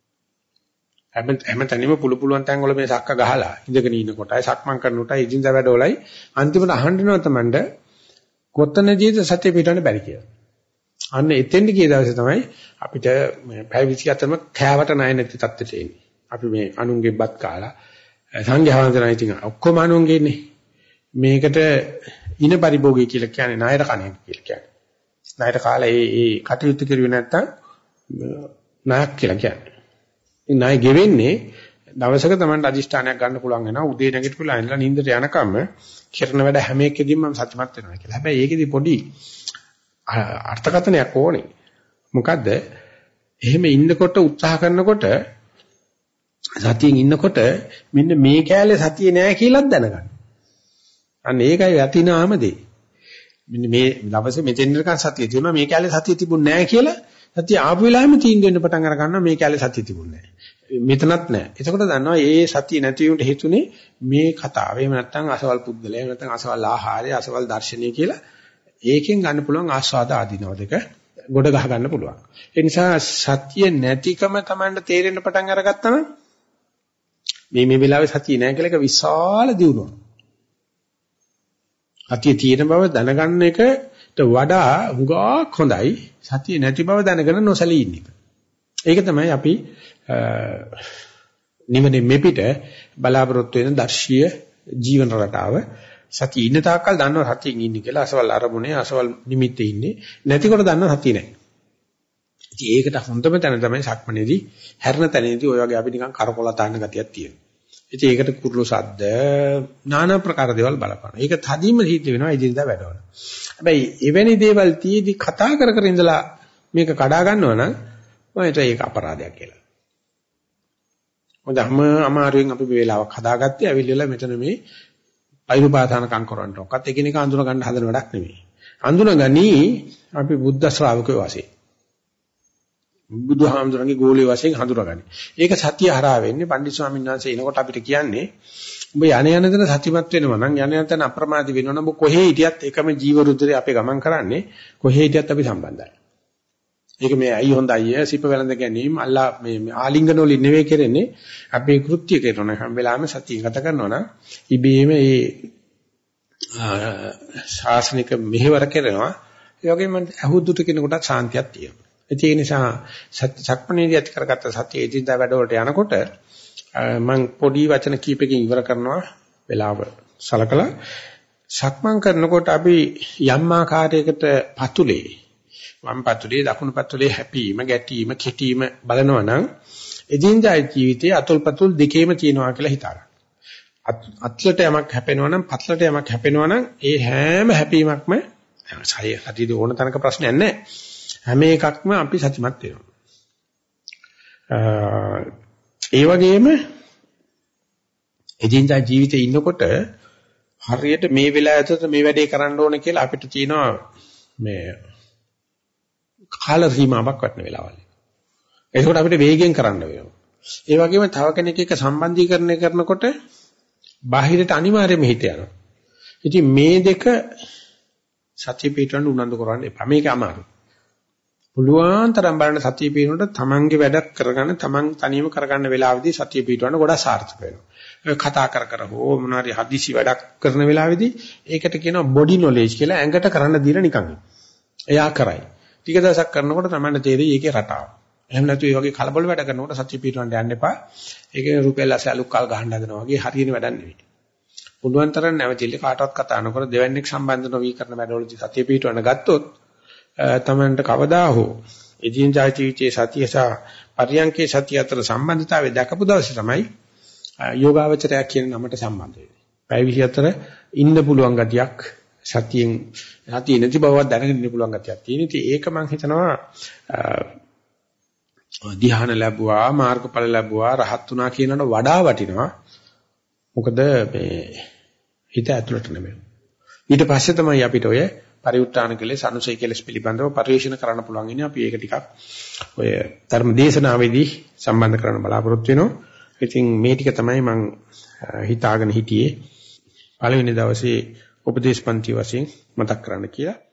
හැමතැනම පුළුවන් තැන් වල මේ සක්ක ගහලා ඉඳගෙන ඉන්න කොටයි සක්මන් කරන කොටයි ඉදින්දා වැඩවලයි අන්තිමට අහන්නව තමන්ට කොතනදීද සතිය පිටවන්න බැරි කියලා. අන්න එතෙන්ද ගිය දවසේ තමයි අපිට මේ පැය 24ම කෑවට ණය නැති තත්ත්වයට එන්නේ. අපි මේ අනුන්ගේ බත් කාලා සංඝයා වහන්සේලා ඉතින් ඔක්කොම අනුන්ගේ ඉන්නේ. මේකට ඉන පරිභෝගය කියලා කියන්නේ ණයට කණේ කියලා කියන්නේ. ණයට කාලා ඒ කටයුතු කරුවේ නැත්තම් ණයක් කියලා කියන්නේ. මේ ණය ගෙවෙන්නේ දවසක Tamanට අදිෂ්ඨානයක් ගන්න පුළුවන් වෙනවා. උදේ නැගිටලා ඉඳලා නිින්දට යනකම් කරන වැඩ හැම එකෙදීම මම සතුටුමත් වෙනවා කියලා. හැබැයි ඒකෙදි පොඩි අර්ථකථනයක් ඕනේ. මොකද්ද? එහෙම ඉන්නකොට උත්සාහ කරනකොට සතියෙන් ඉන්නකොට මෙන්න මේ කැලේ සතිය නෑ කියලාත් දැනගන්න. අන්න ඒකයි වටිනාම දේ. මෙන්න මේ දවසේ මෙතෙන් නිකන් සතිය තියෙනවා මේ කැලේ සතිය තිබුණ නැහැ කියලා සතිය ආපු වෙලාවෙම තීන්දුව වෙන්න පටන් අර ගන්නවා මේ කැලේ සතිය තිබුණ නැහැ. මෙතනත් නැහැ. එතකොට දන්නවා ඒ සතිය නැති වීමට හේතුනේ මේ කතාව. එහෙම නැත්නම් අසවල් පුද්ගලයා, එහෙම නැත්නම් අසවල් ආහාරය, අසවල් දර්ශනය කියලා ඒකෙන් ගන්න පුළුවන් ආස්වාද ආදීනව දෙක ගොඩ ගහ ගන්න පුළුවන්. ඒ නිසා සතිය නැතිකම Tamanට තේරෙන්න පටන් අරගත්තම මේ වෙලාවේ සතිය නැහැ කියලා එක විශාල දියුණුවක්. සතිය තියෙන බව දැනගන්න එකට වඩා හුඟක් හොඳයි සතිය නැති බව දැනගෙන නොසලී ඉන්න එක. ඒක තමයි අපි නිවනේ මෙපිට බලාපොරොත්තු වෙන දර්ශීය ජීවන රටාව. සතිය ඉන්න තාක්කල් දන්නවා සතියෙන් ඉන්නේ කියලා අසවල් අරමුණේ අසවල් නිමිත්තේ ඉන්නේ නැතිකොට දන්නවා සතිය නැහැ. ඉතින් ඒකට හොඳම තැන තමයි සක්මනේදී හැරෙන තැනේදී ඔය වගේ අපි නිකන් කරකොල තාන්න ගතියක් තියෙනවා. ඉතින් ඒකට කුරුළු සද්ද নানা ප්‍රකාර දේවල් බලපාන. ඒක තදින්ම සිද්ධ වෙනවා ඉදිරියදා වැඩවල. හැබැයි එවැනි දේවල් තියේදී කතා කර කර ඉඳලා මේක කඩා ගන්නවා නම් මම හිතුවා ඒක අපරාධයක් කියලා. මොකද අමාරුවෙන් අපි මේ වෙලාවක් හදාගත්තේ ඇවිල්ලා මෙතන මේ අයිරුපාදානකම් කරන්න ඔක්කත් එකිනෙක අඳුන ගන්න හදන වැඩක් නෙමෙයි. අඳුනගනි අපි බුද්ධ ශ්‍රාවකයෝ වශයෙන්. බුදුහාමුදුරන්ගේ ගෝලිය වශයෙන් හඳුනගනි. ඒක සතිය හරහා වෙන්නේ පණ්ඩිත ස්වාමීන් වහන්සේ එනකොට අපිට කියන්නේ ඔබ යන තැන සතිමත් වෙනවා නම් යන තැන අප්‍රමාදී වෙනවා නම් ඔබ කොහේ හිටියත් එකම ජීව රුධිරේ අපේ ගමන් කරන්නේ කොහේ හිටියත් අපි සම්බන්ධයි. ඒක මේ අයි හොඳයි සිප වෙලඳ ගැනීම අල්ලා මේ ආලිංගන වලින් නෙවෙයි කරන්නේ අපේ කෘත්‍ය කරන හැම වෙලාවෙම සතිය ගත කරනවා නම් ඉබේම මේ ශාසනික මෙහෙවර කරනවා ඒ වගේම අහුදුට කෙනෙකුට සාන්තියක් තියෙනවා. ඒ නිසා සක්මණේදී ඇති කරගත්ත සතිය එදින්දා වැඩවලට යනකොට මම පොඩි වචන කීපකින් ඉවර කරනවා වෙලාව සලකලා සක්මන් කරනකොට අපි යම් ආකාරයකට පතුලේ වම් පතුලේ දකුණු පතුලේ හැපීම ගැටීම කෙටීම බලනවා නම් එදින්දා ජීවිතයේ අතුල්පතුල් දෙකේම තියෙනවා කියලා හිතාගන්න. අත්ලට යමක් හැපෙනවා නම් පත්ලට යමක් හැපෙනවා නම් ඒ හැම හැපීමක්ම සතියේ ඕන තරක ප්‍රශ්නයක් නැහැ. හැම එකක්ම අපි සතිමත් වෙනවා. ඒ වගේම එදිනදා ජීවිතේ ඉන්නකොට හරියට මේ වෙලාවට මේ වැඩේ කරන්න ඕන කියලා අපිට තියෙනවා මේ කාල සීමාවක් වටන වෙලාවල්. ඒකෝට අපිට වේගෙන් කරන්න වෙනවා. ඒ වගේම තව කෙනෙක් එක්ක සම්බන්ධීකරණය කරනකොට බාහිරට අනිවාර්යයෙන්ම හිත යනවා. ඉතින් මේ දෙක සත්‍ය පිටවන්න උනන්දු කරන්න එපා. මේක අමාරුයි. පුළුවන් තරම් බලන්න සතිය පිටවනට තමන්ගේ වැඩක් කරගන්න තමන් තනියම කරගන්න වෙලාවෙදී සතිය පිටවන්න ගොඩක් සාර්ථක වෙනවා. කතා කර හෝ මොනවාරි හදිසි වැඩක් කරන වෙලාවෙදී ඒකට කියනවා බොඩි නොලෙජ් කියලා ඇඟට කරන්න දීලා නිකන්. එයා කරයි. ටික දවසක් කරනකොට තමයි තේරෙයි ඒකේ රටාව. එහෙම නැතු ඒ වගේ කලබල වැඩ කරනකොට සතිය පිටවන්න යන්න එපා. ඒකේ රුපියල් 80ක් කල් ගහන්න හදනවා වගේ හරියන වැඩක් නෙවෙයි. පුළුවන් තරම් නැවතිල්ල කාටවත් කතා නොකර දෙවන්නේක් සම්බන්ධ නොවි කරන වැඩවලදී සතිය පිටවන්න ගත්තොත් තමන්ට කවදා හෝ එදිනදා ජීවිතයේ සතිය සහ පරියන්කේ සතිය අතර සම්බන්ධතාවය දැකපු දවසේ තමයි යෝගාවචරය කියන නමට සම්බන්ධ වෙන්නේ. පැය 24 ඉන්න පුළුවන් ගතියක් සතියෙන් සතිය නැති බවක් දැනගෙන ඉන්න පුළුවන් ගතියක් තියෙන. ඉතින් ඒක මම හිතනවා ධ්‍යාන ලැබුවා මාර්ගඵල ලැබුවා රහත් වුණා කියනකට වඩා වටිනවා. මොකද මේ හිත ඇතුළට නෙමෙයි. ඊට පස්සේ තමයි අපිට ඔය පරිඋත්තාන කෙලෙස් අනුසය කෙලෙස් පිළිබඳව පරිශීලන කරන්න පුළුවන් ඉන්නේ. අපි ඒක ටිකක් ඔය ධර්ම දේශනාවේදී සම්බන්ධ කරන්න බලාපොරොත්තු වෙනවා. ඉතින් මේ ටික තමයි මම හිතාගෙන හිටියේ පළවෙනි දවසේ උපදේශ පන්ති වශයෙන් මතක් කරන්න කියලා.